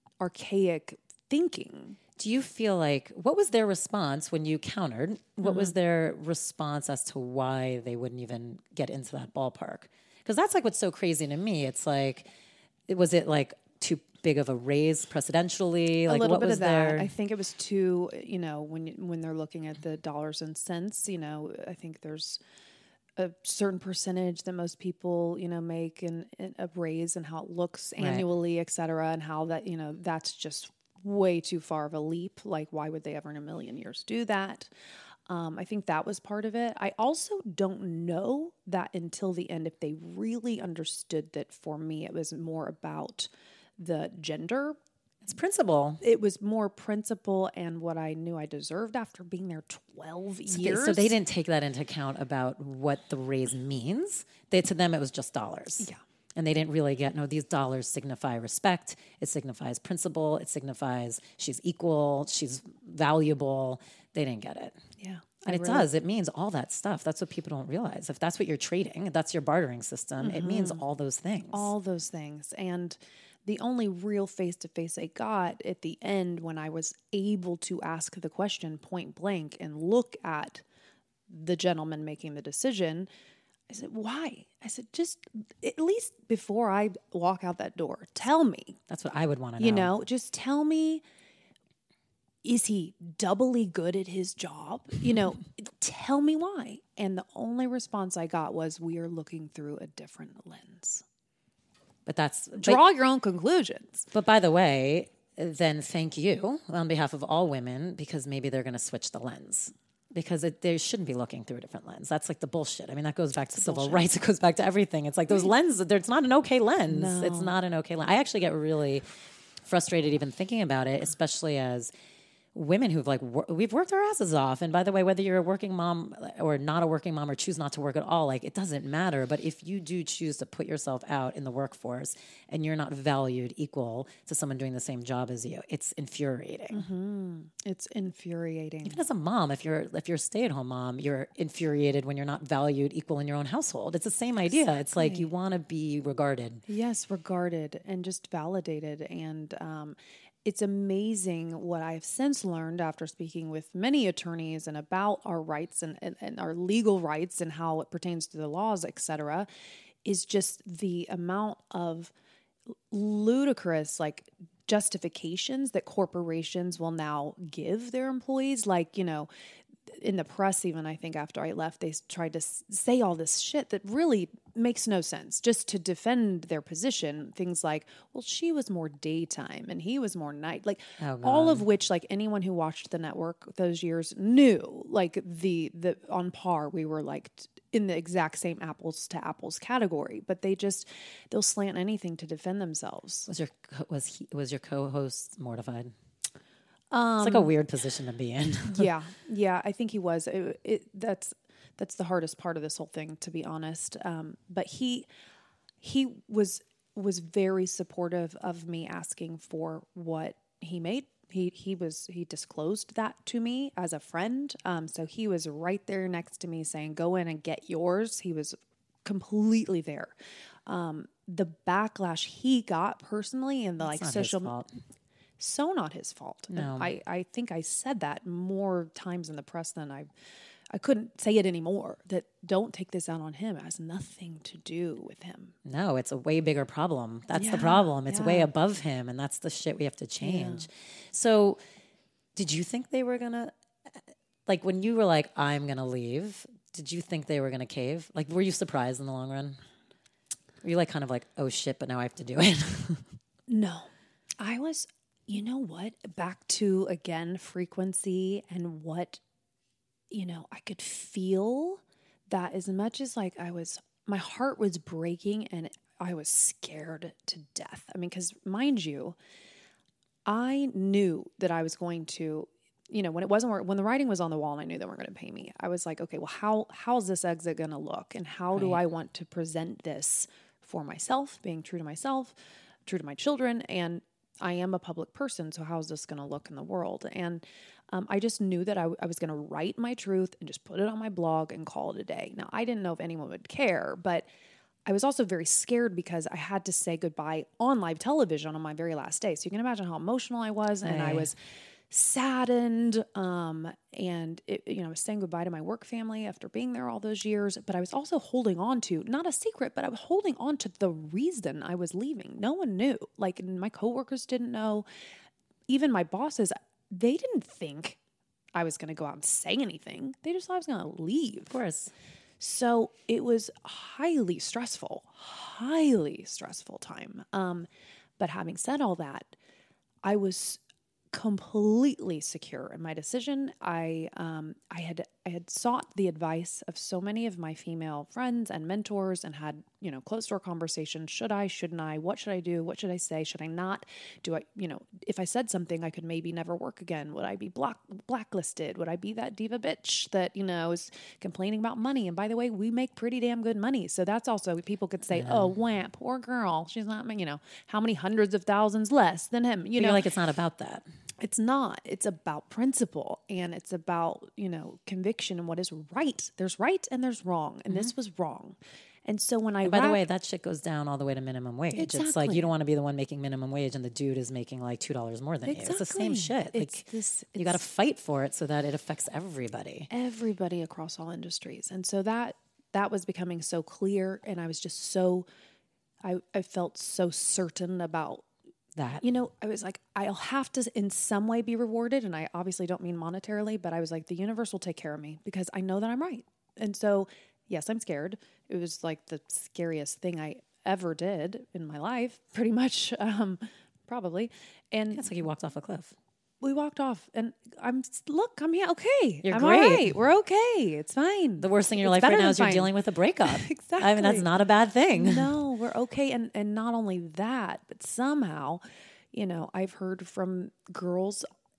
archaic thinking. Do you feel like, what was their response when you countered? What was their response as to why they wouldn't even get into that ballpark? Because that's like what's so crazy to me. It's like, was it like too big of a raise precedentially? Like, a little what bit was of that. their... I think it was too, when they're looking at the dollars and cents, I think there's a certain percentage that most people, make in a raise and how it looks annually, et cetera, and how that, that's just way too far of a leap. Like, why would they ever in a million years do that? I think that was part of it. I also don't know that until the end, if they really understood that for me, it was more about the gender. It's principle. It was more principle and what I knew I deserved after being there 12 years. So they didn't take that into account about what the raise means. To them, it was just dollars. Yeah. And they didn't really get, no, these dollars signify respect. It signifies principle. It signifies she's equal. She's valuable. They didn't get it. Yeah. And it does. It means all that stuff. That's what people don't realize. If that's what you're trading, if that's your bartering system, it means all those things. All those things. And the only real face-to-face I got at the end when I was able to ask the question point blank and look at the gentleman making the decision, I said, why? I said, just at least before I walk out that door, tell me. That's what I would want to know. Just tell me, is he doubly good at his job? Tell me why. And the only response I got was, we are looking through a different lens. But that's... Draw your own conclusions. But by the way, then thank you on behalf of all women, because maybe they're going to switch the lens. Because they shouldn't be looking through a different lens. That's like the bullshit. I mean, that goes back to civil rights. It goes back to everything. It's like those lenses, it's not an okay lens. No. It's not an okay lens. I actually get really frustrated even thinking about it, especially as women who've like, we've worked our asses off. And by the way, whether you're a working mom or not a working mom or choose not to work at all, like it doesn't matter. But if you do choose to put yourself out in the workforce and you're not valued equal to someone doing the same job as you, it's infuriating. It's infuriating. Even as a mom, if you're a stay-at-home mom, you're infuriated when you're not valued equal in your own household. It's the same idea. It's like you want to be regarded. Yes, regarded and just validated. And it's amazing what I've since learned after speaking with many attorneys and about our rights and our legal rights and how it pertains to the laws, et cetera, is just the amount of ludicrous, like, justifications that corporations will now give their employees. Like, you know, in the press, even I think after I left, they tried to say all this shit that really makes no sense just to defend their position. Things like, well, she was more daytime and he was more night. Like all of which, like anyone who watched the network those years knew, like the on par, we were like in the exact same apples to apples category, but they'll slant anything to defend themselves. Was your co-host mortified? It's like a weird position to be in. Yeah, I think he was. That's the hardest part of this whole thing, to be honest. But he was very supportive of me asking for what he made. He disclosed that to me as a friend. So he was right there next to me saying, "Go in and get yours." He was completely there. The backlash he got personally and the like social. So not his fault. No. I think I said that more times in the press than I couldn't say it anymore. That don't take this out on him. It has nothing to do with him. No, it's a way bigger problem. That's the problem. It's way above him, and that's the shit we have to change. Yeah. So did you think they were going to, like when you were like, I'm going to leave, did you think they were going to cave? Like, were you surprised in the long run? Were you like kind of like, oh shit, but now I have to do it? No, I was... You know what? Back to, again, frequency and what, you know, I could feel that as much as like my heart was breaking and I was scared to death. I mean, because mind you, I knew that I was going to, you know, when the writing was on the wall and I knew they weren't going to pay me, I was like, okay, well, how's this exit going to look? And how do I want to present this for myself, being true to myself, true to my children, and I am a public person, so how's this going to look in the world? And I just knew that I was going to write my truth and just put it on my blog and call it a day. Now, I didn't know if anyone would care, but I was also very scared because I had to say goodbye on live television on my very last day. So you can imagine how emotional I was, and I was saddened, and I was saying goodbye to my work family after being there all those years, but I was also holding on to, not a secret, but I was holding on to the reason I was leaving. No one knew. Like, my coworkers didn't know. Even my bosses, they didn't think I was going to go out and say anything. They just thought I was going to leave. Of course. So it was highly stressful time. But having said all that, I was completely secure in my decision. I had sought the advice of so many of my female friends and mentors and had, closed door conversations. Should I, shouldn't I? What should I do? What should I say? Should I not? Do I, if I said something, I could maybe never work again. Would I be blacklisted? Would I be that diva bitch that, is complaining about money? And by the way, we make pretty damn good money. So that's also, people could say, oh, wham, poor girl. She's not, how many hundreds of thousands less than him? You're like, it's not about that. It's not. It's about principle, and it's about, conviction and what is right. There's right and there's wrong, and this was wrong. And so when by the way, that shit goes down all the way to minimum wage. Exactly. It's like you don't want to be the one making minimum wage and the dude is making like $2 more than you. It's the same shit. You got to fight for it so that it affects everybody. Everybody across all industries. And so that was becoming so clear, and I was just I felt so certain about that. I was like, I'll have to in some way be rewarded, and I obviously don't mean monetarily, but I was like, the universe will take care of me because I know that I'm right. And so, yes, I'm scared. It was like the scariest thing I ever did in my life, pretty much, probably. And it's like you walked off a cliff. We walked off, and I'm here. Okay. You're I'm great. All right. We're okay. It's fine. The worst thing in your life right now is you're dealing with a breakup. Exactly. I mean, that's not a bad thing. No, we're okay. And not only that, but somehow, I've heard from girls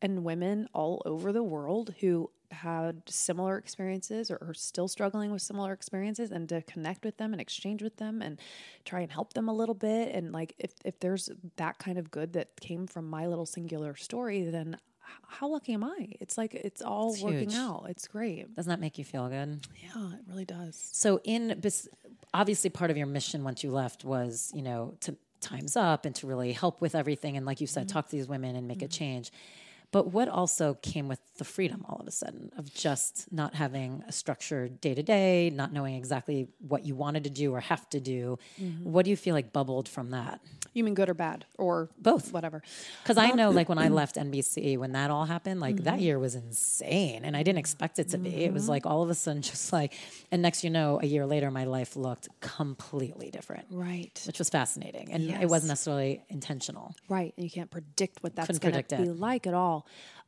and women all over the world who had similar experiences or are still struggling with similar experiences, and to connect with them and exchange with them and try and help them a little bit. And like, if there's that kind of good that came from my little singular story, then how lucky am I? It's like, it's all working huge. out. It's great. Doesn't that make you feel good? Yeah, it really does. So obviously part of your mission once you left was, to time's up and to really help with everything. And like you said, talk to these women and make a change. But what also came with the freedom all of a sudden of just not having a structured day to day, not knowing exactly what you wanted to do or have to do? What do you feel like bubbled from that? You mean good or bad or both? Whatever. Because I know like when I left NBC, when that all happened, like that year was insane and I didn't expect it to be. It was like all of a sudden just like, and next, a year later, my life looked completely different. Right. Which was fascinating. And it wasn't necessarily intentional. Right. And you can't predict what that's Couldn't going predict to be it. like at all.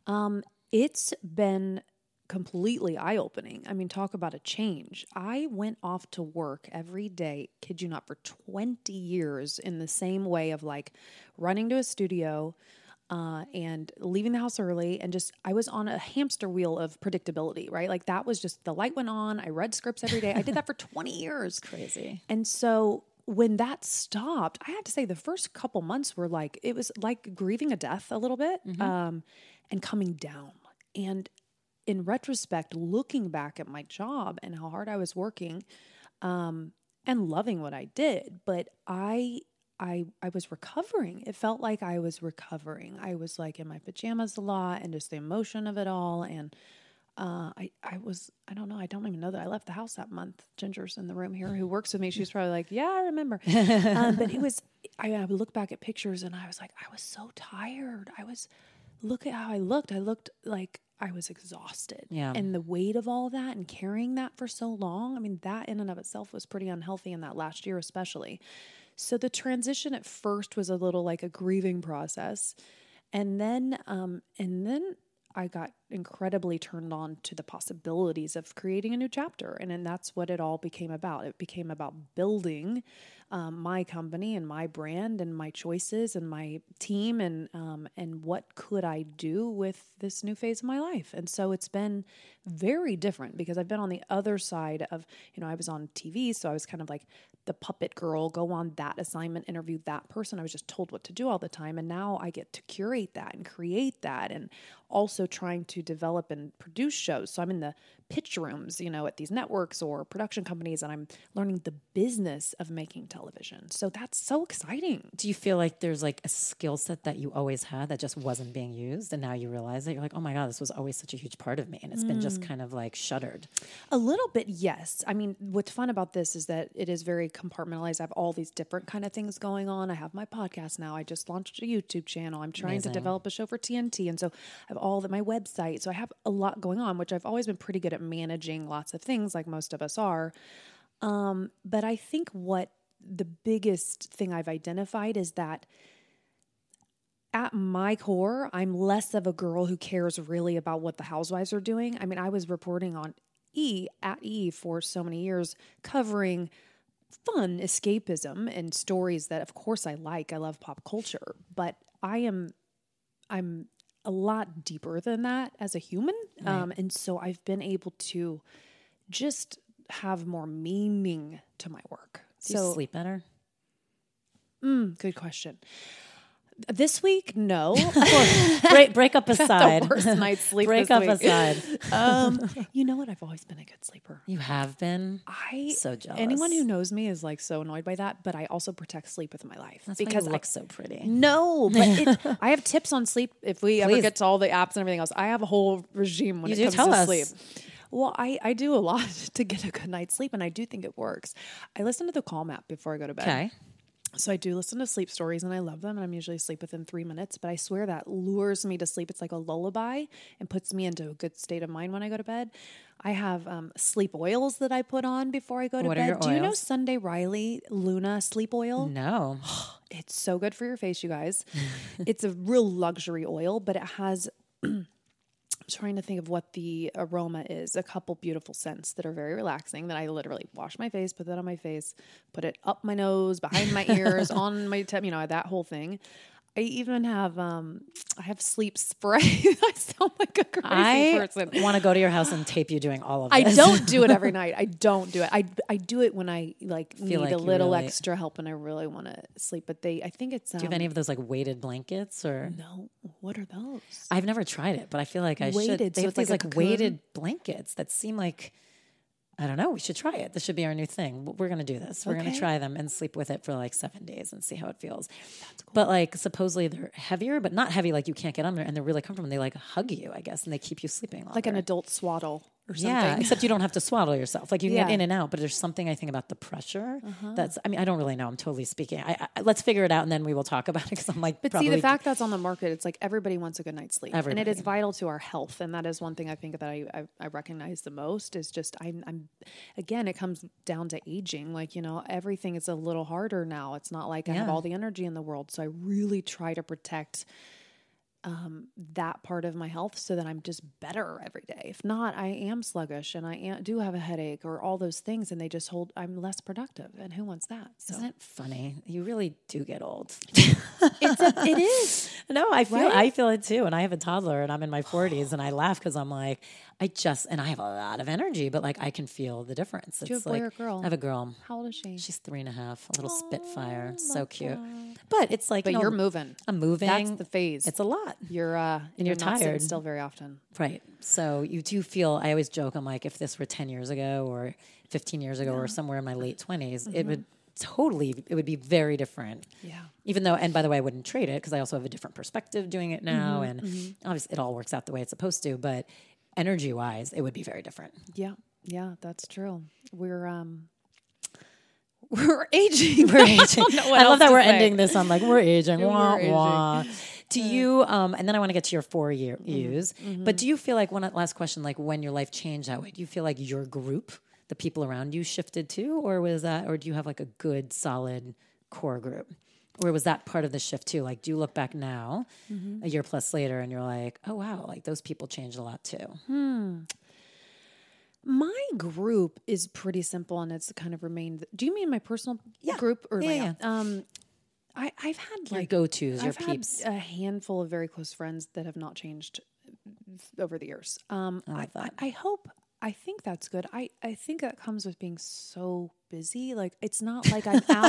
It's been completely eye-opening. I mean, talk about a change. I went off to work every day, kid you not, for 20 years in the same way of like running to a studio and leaving the house early, and just, I was on a hamster wheel of predictability, right? Like that was just, the light went on. I read scripts every day. I did that for 20 years. Crazy. And so when that stopped, I had to say the first couple months were like, it was like grieving a death a little bit, and coming down. And in retrospect, looking back at my job and how hard I was working, and loving what I did, but I was recovering. It felt like I was recovering. I was like in my pajamas a lot, and just the emotion of it all. And I don't know. I don't even know that I left the house that month. Ginger's in the room here who works with me. She's probably like, yeah, I remember. But it was, I would look back at pictures and I was like, I was so tired. Look at how I looked. I looked like I was exhausted. Yeah. And the weight of all of that and carrying that for so long, I mean, that in and of itself was pretty unhealthy in that last year, especially. So the transition at first was a little like a grieving process. And then I got incredibly turned on to the possibilities of creating a new chapter. And then that's what it all became about. It became about building my company and my brand and my choices and my team and what could I do with this new phase of my life. And so it's been very different because I've been on the other side of, I was on TV, so I was kind of like the puppet girl, go on that assignment, interview that person. I was just told what to do all the time. And now I get to curate that and create that, and also trying to develop and produce shows. So I'm in the pitch rooms, at these networks or production companies, and I'm learning the business of making television. So that's so exciting. Do you feel like there's like a skill set that you always had that just wasn't being used, and now you realize that you're like, oh my God, this was always such a huge part of me, and it's been just kind of like shuttered? A little bit, yes. I mean, what's fun about this is that it is very compartmentalized. I have all these different kind of things going on. I have my podcast now. I just launched a YouTube channel. I'm trying to develop a show for TNT. And so I have my website. So I have a lot going on, which I've always been pretty good at managing lots of things like most of us are. But I think what the biggest thing I've identified is that at my core, I'm less of a girl who cares really about what the housewives are doing. I mean, I was reporting on at E for so many years, covering fun escapism and stories that of course I like. I love pop culture, but I'm a lot deeper than that as a human. Right. And so I've been able to just have more meaning to my work. Do you sleep better? Good question. This week, no. Break up aside. The worst night's sleep Break this up week. aside. You know what? I've always been a good sleeper. You have been? So jealous. Anyone who knows me is like so annoyed by that, but I also protect sleep with my life. That's because why you look so pretty. No, but I have tips on sleep if we ever get to all the apps and everything else. I have a whole regime when it comes to sleep. Well, I do a lot to get a good night's sleep, and I do think it works. I listen to the Calm app before I go to bed. Okay. So I do listen to sleep stories, and I love them, and I'm usually asleep within 3 minutes, but I swear that lures me to sleep. It's like a lullaby and puts me into a good state of mind when I go to bed. I have sleep oils that I put on before I go to bed. What are your Do you know oils? Sunday Riley Luna sleep oil? No. It's so good for your face, you guys. It's a real luxury oil, but it has... I'm trying to think of what the aroma is. A couple beautiful scents that are very relaxing that I literally wash my face, put that on my face, put it up my nose, behind my ears, on my that whole thing. I even have I have sleep spray. I sound like a crazy person. I want to go to your house and tape you doing all of this. I don't do it every night. I don't do it. I do it when I like need like a little really... extra help and I really want to sleep. But I think it's. Do you have any of those like weighted blankets or? No. What are those? I've never tried it, but I feel like I should. They have these like weighted blankets that seem like. I don't know. We should try it. This should be our new thing. We're going to do this. We're going to try them and sleep with it for like 7 days and see how it feels. That's cool. But like supposedly they're heavier, but not heavy like you can't get under, and they're really comfortable. And they like hug you, I guess, and they keep you sleeping longer. Like an adult swaddle or something. Yeah, except you don't have to swaddle yourself. Like you can get in and out, but there's something I think about the pressure. That's. I mean, I don't really know. I'm totally speaking. I let's figure it out and then we will talk about it because I'm like. But see, the fact that's on the market, it's like everybody wants a good night's sleep, and it is vital to our health. And that is one thing I think that I recognize the most is just I'm again. It comes down to aging. Like, everything is a little harder now. It's not like I have all the energy in the world. So I really try to protect that part of my health so that I'm just better every day. If not, I am sluggish and I do have a headache or all those things, and I'm less productive. And who wants that? So. Isn't it funny? You really do get old. It is. No, I feel it too. And I have a toddler and I'm in my 40s and I laugh because I'm like, and I have a lot of energy, but like I can feel the difference. Do you have a boy or girl? I have a girl. How old is she? She's 3.5, a little Spitfire. So cute. Her. But it's like, you're moving. I'm moving. That's the phase. It's a lot. You're you're not tired still very often. Right. So you do feel, I always joke, I'm like, if this were 10 years ago or 15 years ago or somewhere in my late 20s, it would be very different. Yeah. Even though, and by the way, I wouldn't trade it because I also have a different perspective doing it now. And obviously it all works out the way it's supposed to, but energy wise, it would be very different. Yeah. Yeah, that's true. We're aging. We're aging. I love that we're ending this on like, we're aging. Wah, aging. wah. Do you, and then I want to get to your 4-year views, but do you feel like, one last question, like when your life changed that way, do you feel like your group, the people around you shifted too? Or do you have like a good, solid core group? Or was that part of the shift too? Like, do you look back now, a year plus later, and you're like, oh wow, like those people changed a lot too? My group is pretty simple, and it's kind of remained. Do you mean my personal group or yeah. I've had Your go-tos, your peeps. Had a handful of very close friends that have not changed over the years. I think that's good. I think that comes with being so busy. Like, it's not like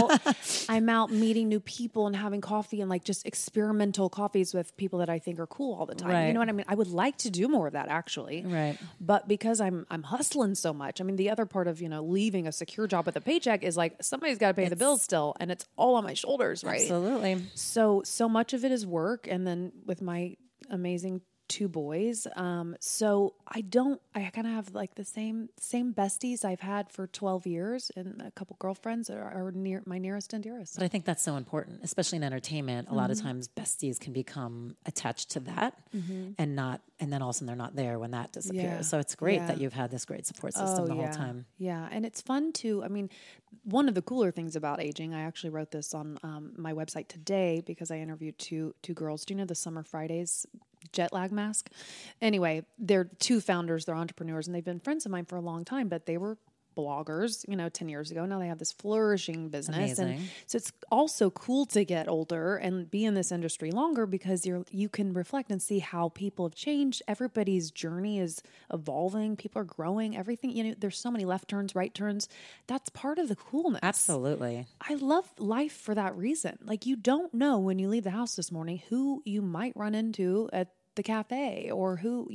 I'm out meeting new people and having coffee and like just experimental coffees with people that I think are cool all the time. Right. You know what I mean? I would like to do more of that actually. Right. But because I'm hustling so much, I mean, the other part of, leaving a secure job with a paycheck is like, somebody's got to pay the bills still, and it's all on my shoulders, right? Absolutely. So much of it is work. And then with my amazing 2 boys. So I kind of have like the same besties I've had for 12 years, and a couple girlfriends are my nearest and dearest. But I think that's so important, especially in entertainment. A lot of times besties can become attached to that and then all of a sudden they're not there when that disappears. Yeah. So it's great that you've had this great support system the whole time. Yeah. And it's fun too. I mean, one of the cooler things about aging, I actually wrote this on my website today because I interviewed two girls. Do you know the Summer Fridays jet lag mask? Anyway, they're 2 founders, they're entrepreneurs, and they've been friends of mine for a long time, but they were bloggers, 10 years ago. Now they have this flourishing business. Amazing. And so it's also cool to get older and be in this industry longer because you can reflect and see how people have changed. Everybody's journey is evolving. People are growing. Everything, there's so many left turns, right turns. That's part of the coolness. Absolutely. I love life for that reason. Like, you don't know when you leave the house this morning who you might run into at the cafe or who,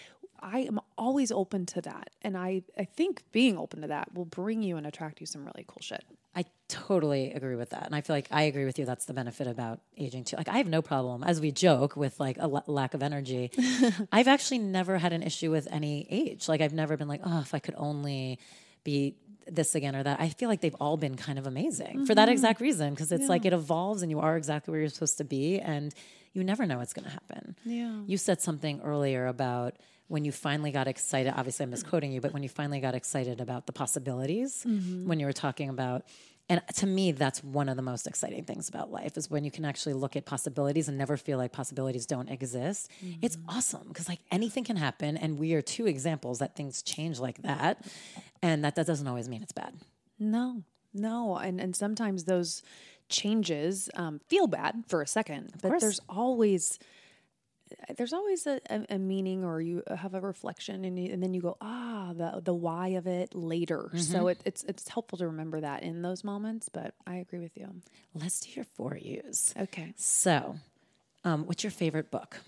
I am always open to that. And I think being open to that will bring you and attract you some really cool shit. I totally agree with that. And I feel like I agree with you. That's the benefit about aging too. Like, I have no problem, as we joke, with like a lack of energy. I've actually never had an issue with any age. Like, I've never been like, oh, if I could only be this again or that. I feel like they've all been kind of amazing for that exact reason. Because it's like it evolves and you are exactly where you're supposed to be. And you never know what's going to happen. Yeah. You said something earlier about when you finally got excited, obviously I'm misquoting you, but when you finally got excited about the possibilities, when you were talking about, and to me, that's one of the most exciting things about life is when you can actually look at possibilities and never feel like possibilities don't exist. It's awesome because like anything can happen, and we are 2 examples that things change like that, and that doesn't always mean it's bad. No, and sometimes those changes feel bad for a second, but there's always there's always a meaning, or you have a reflection, and then you go, the why of it later. So it's helpful to remember that in those moments. But I agree with you. Let's do your for yous. Okay. So, what's your favorite book?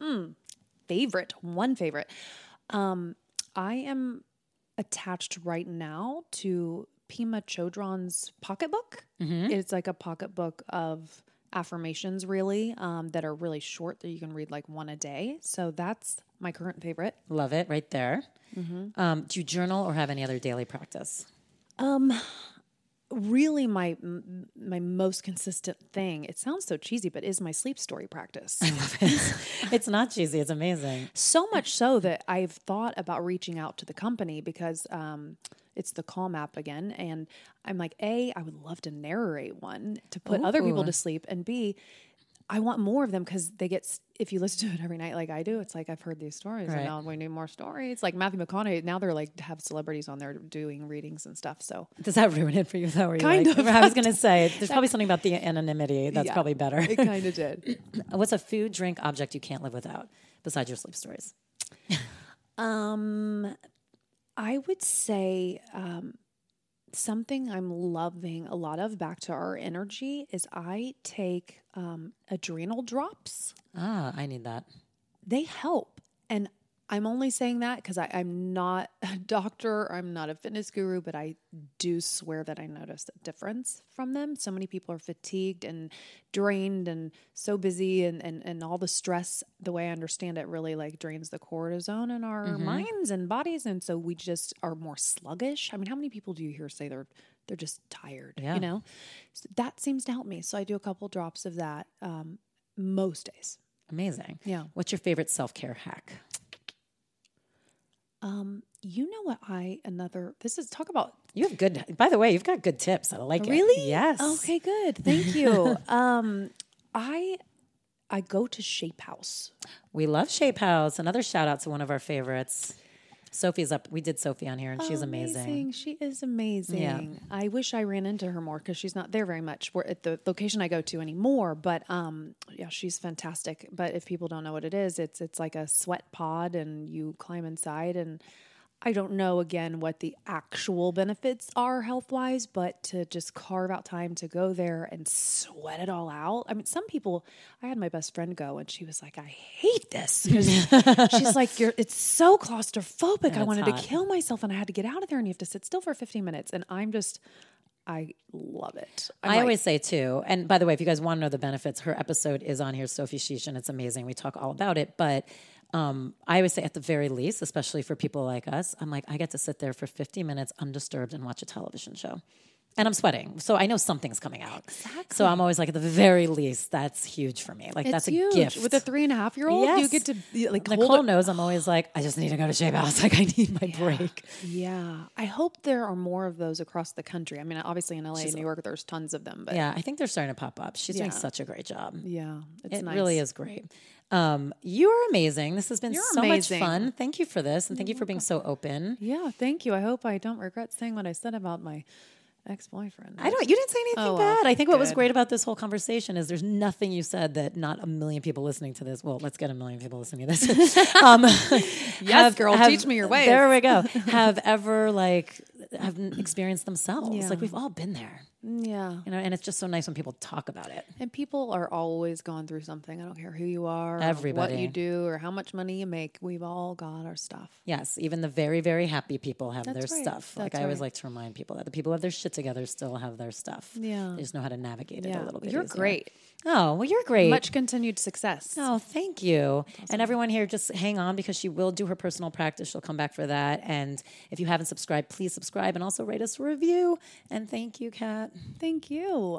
One favorite. I am attached right now to Pema Chodron's pocketbook. It's like a pocketbook of affirmations, really, that are really short, that you can read like one a day. So that's my current favorite. Love it, right there. Do you journal or have any other daily practice? Really, my most consistent thing, it sounds so cheesy, but is my sleep story practice. I love it. It's not cheesy. It's amazing. So much so that I've thought about reaching out to the company, because it's the Calm app again. And I'm like, A, I would love to narrate one to put other people to sleep. And B, I want more of them, because they get, if you listen to it every night like I do, it's like, I've heard these stories and now we need more stories. Like Matthew McConaughey, now they're like, have celebrities on there doing readings and stuff. So does that ruin it for you though? Kind of. I was going to say, there's probably something about the anonymity that's probably better. It kind of did. What's a food, drink, object you can't live without besides your sleep stories? I would say something I'm loving a lot of, back to our energy, is I take adrenal drops. I need that. They help. And I'm only saying that because I'm not a doctor, I'm not a fitness guru, but I do swear that I noticed a difference from them. So many people are fatigued and drained and so busy, and all the stress, the way I understand it, really like drains the cortisone in our minds and bodies. And so we just are more sluggish. I mean, how many people do you hear say they're just tired, you know? So that seems to help me. So I do a couple drops of that most days. Amazing. Yeah. What's your favorite self-care hack? You know what? This is talk about. You have good, by the way, you've got good tips. I like it. Really? Yes. Okay, good. Thank you. I go to Shape House. We love Shape House. Another shout out to one of our favorites. Sophie's up. We did Sophie on here and she's amazing. She is amazing. Yeah. I wish I ran into her more, because she's not there very much. We're at the location I go to anymore, but yeah, she's fantastic. But if people don't know what it is, it's like a sweat pod, and you climb inside, and I don't know, again, what the actual benefits are health-wise, but to just carve out time to go there and sweat it all out. I mean, some people, I had my best friend go, and she was like, I hate this. She's like, it's so claustrophobic. Yeah, I wanted hot. to kill myself, and I had to get out of there, and you have to sit still for 15 minutes. And I love it. I always say too, and by the way, if you guys want to know the benefits, her episode is on here, Sophie Sheesh, and it's amazing. We talk all about it, but I always say at the very least, especially for people like us, I'm like, I get to sit there for 50 minutes undisturbed and watch a television show. And I'm sweating. So I know something's coming out. Exactly. So I'm always like, at the very least, that's huge for me. Like, that's huge. a gift. With a 3.5-year-old, Yes. you get to like Nicole knows I'm always like, I just need to go to Shape House. Like, I need my break. Yeah. I hope there are more of those across the country. I mean, obviously in LA and New York, there's tons of them. But Yeah, I think they're starting to pop up. She's doing such a great job. yeah, it's It nice. really is great. You are amazing. This has been so amazing. much fun. Thank you for this. And thank you for being so open. Yeah, thank you. I hope I don't regret saying what I said about my ex-boyfriend. You didn't say anything Oh, well, bad. I think what was good. great about this whole conversation is there's nothing you said that not a million people listening to this. Well, let's get a million people listening to this. Yes, girl, teach me your ways. There we go. Have ever have experienced themselves. Yeah. Like, we've all been there, Yeah. you know, and it's just so nice when people talk about it. And people are always going through something. I don't care who you are, or Everybody. what you do, or how much money you make. We've all got our stuff. Yes, even the very, very happy people have That's their right. stuff. Like, That's I always right. like to remind people that the people who have their shit together still have their stuff. Yeah. They just know how to navigate it Yeah. a little bit You're easier. great. Oh, well, you're great. Much continued success. Oh, thank you. And everyone here, just hang on, because she will do her personal practice. She'll come back for that. And if you haven't subscribed, please subscribe and also rate us a review. And thank you, Kat. Thank you.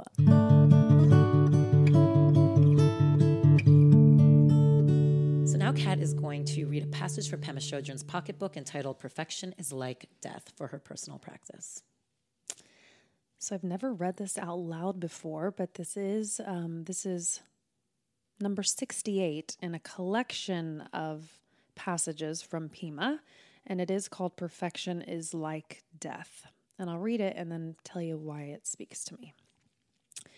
So now Kat is going to read a passage from Pema Chodron's pocketbook entitled Perfection is Like Death for her personal practice. So I've never read this out loud before, but this is number 68 in a collection of passages from Pema, and it is called Perfection is Like Death. And I'll read it and then tell you why it speaks to me.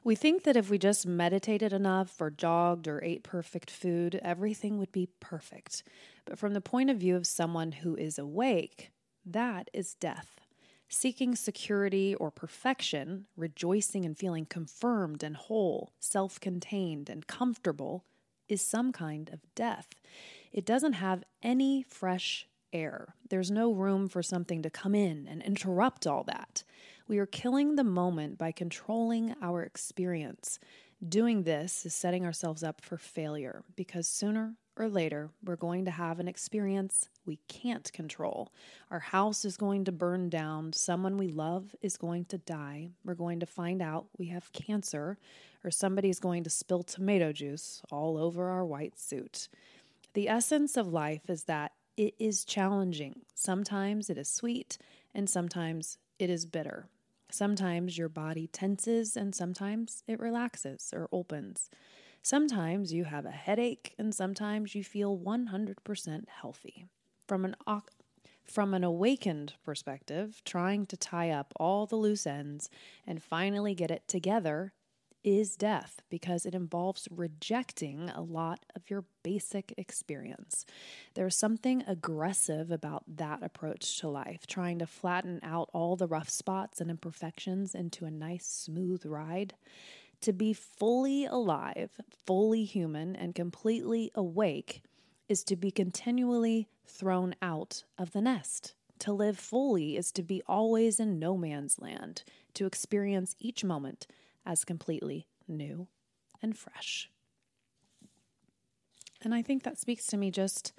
We think that if we just meditated enough or jogged or ate perfect food, everything would be perfect. But from the point of view of someone who is awake, that is death. Seeking security or perfection, rejoicing and feeling confirmed and whole, self-contained and comfortable, is some kind of death. It doesn't have any fresh air. There's no room for something to come in and interrupt all that. We are killing the moment by controlling our experience. Doing this is setting ourselves up for failure because sooner or later we're going to have an experience we can't control. Our house is going to burn down. Someone we love is going to die. We're going to find out we have cancer, or somebody's going to spill tomato juice all over our white suit. The essence of life is that it is challenging. Sometimes it is sweet, and sometimes it is bitter. Sometimes your body tenses, and sometimes it relaxes or opens. Sometimes you have a headache, and sometimes you feel 100% healthy. From an awakened perspective, trying to tie up all the loose ends and finally get it together is death because it involves rejecting a lot of your basic experience. There's something aggressive about that approach to life, trying to flatten out all the rough spots and imperfections into a nice, smooth ride. To be fully alive, fully human, and completely awake is to be continually thrown out of the nest. To live fully is to be always in no man's land, to experience each moment as completely new and fresh. And I think that speaks to me just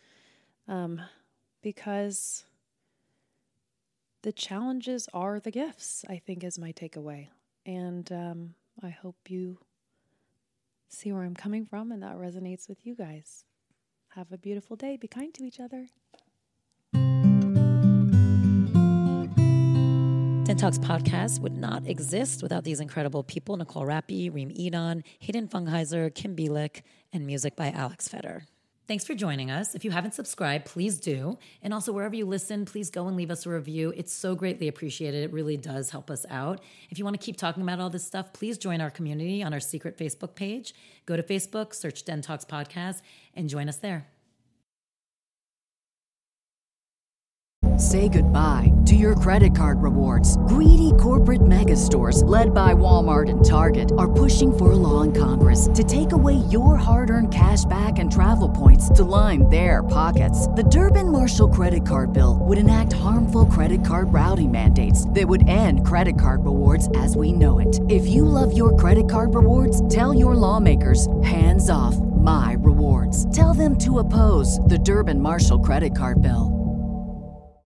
because the challenges are the gifts, I think, is my takeaway. And I hope you see where I'm coming from and that resonates with you guys. Have a beautiful day. Be kind to each other. Den Talks podcast would not exist without these incredible people: Nicole Rappi, Reem Edon, Hayden Fungheiser, Kim Bielik, and music by Alex Feder. Thanks for joining us. If you haven't subscribed, please do. And also, wherever you listen, please go and leave us a review. It's so greatly appreciated. It really does help us out. If you want to keep talking about all this stuff, please join our community on our secret Facebook page. Go to Facebook, search Den Talks Podcast, and join us there. Say goodbye to your credit card rewards. Greedy corporate mega stores, led by Walmart and Target, are pushing for a law in Congress to take away your hard-earned cash back and travel points to line their pockets. The Durbin-Marshall credit card bill would enact harmful credit card routing mandates that would end credit card rewards as we know it. If you love your credit card rewards, tell your lawmakers, hands off my rewards. Tell them to oppose the Durbin-Marshall credit card bill.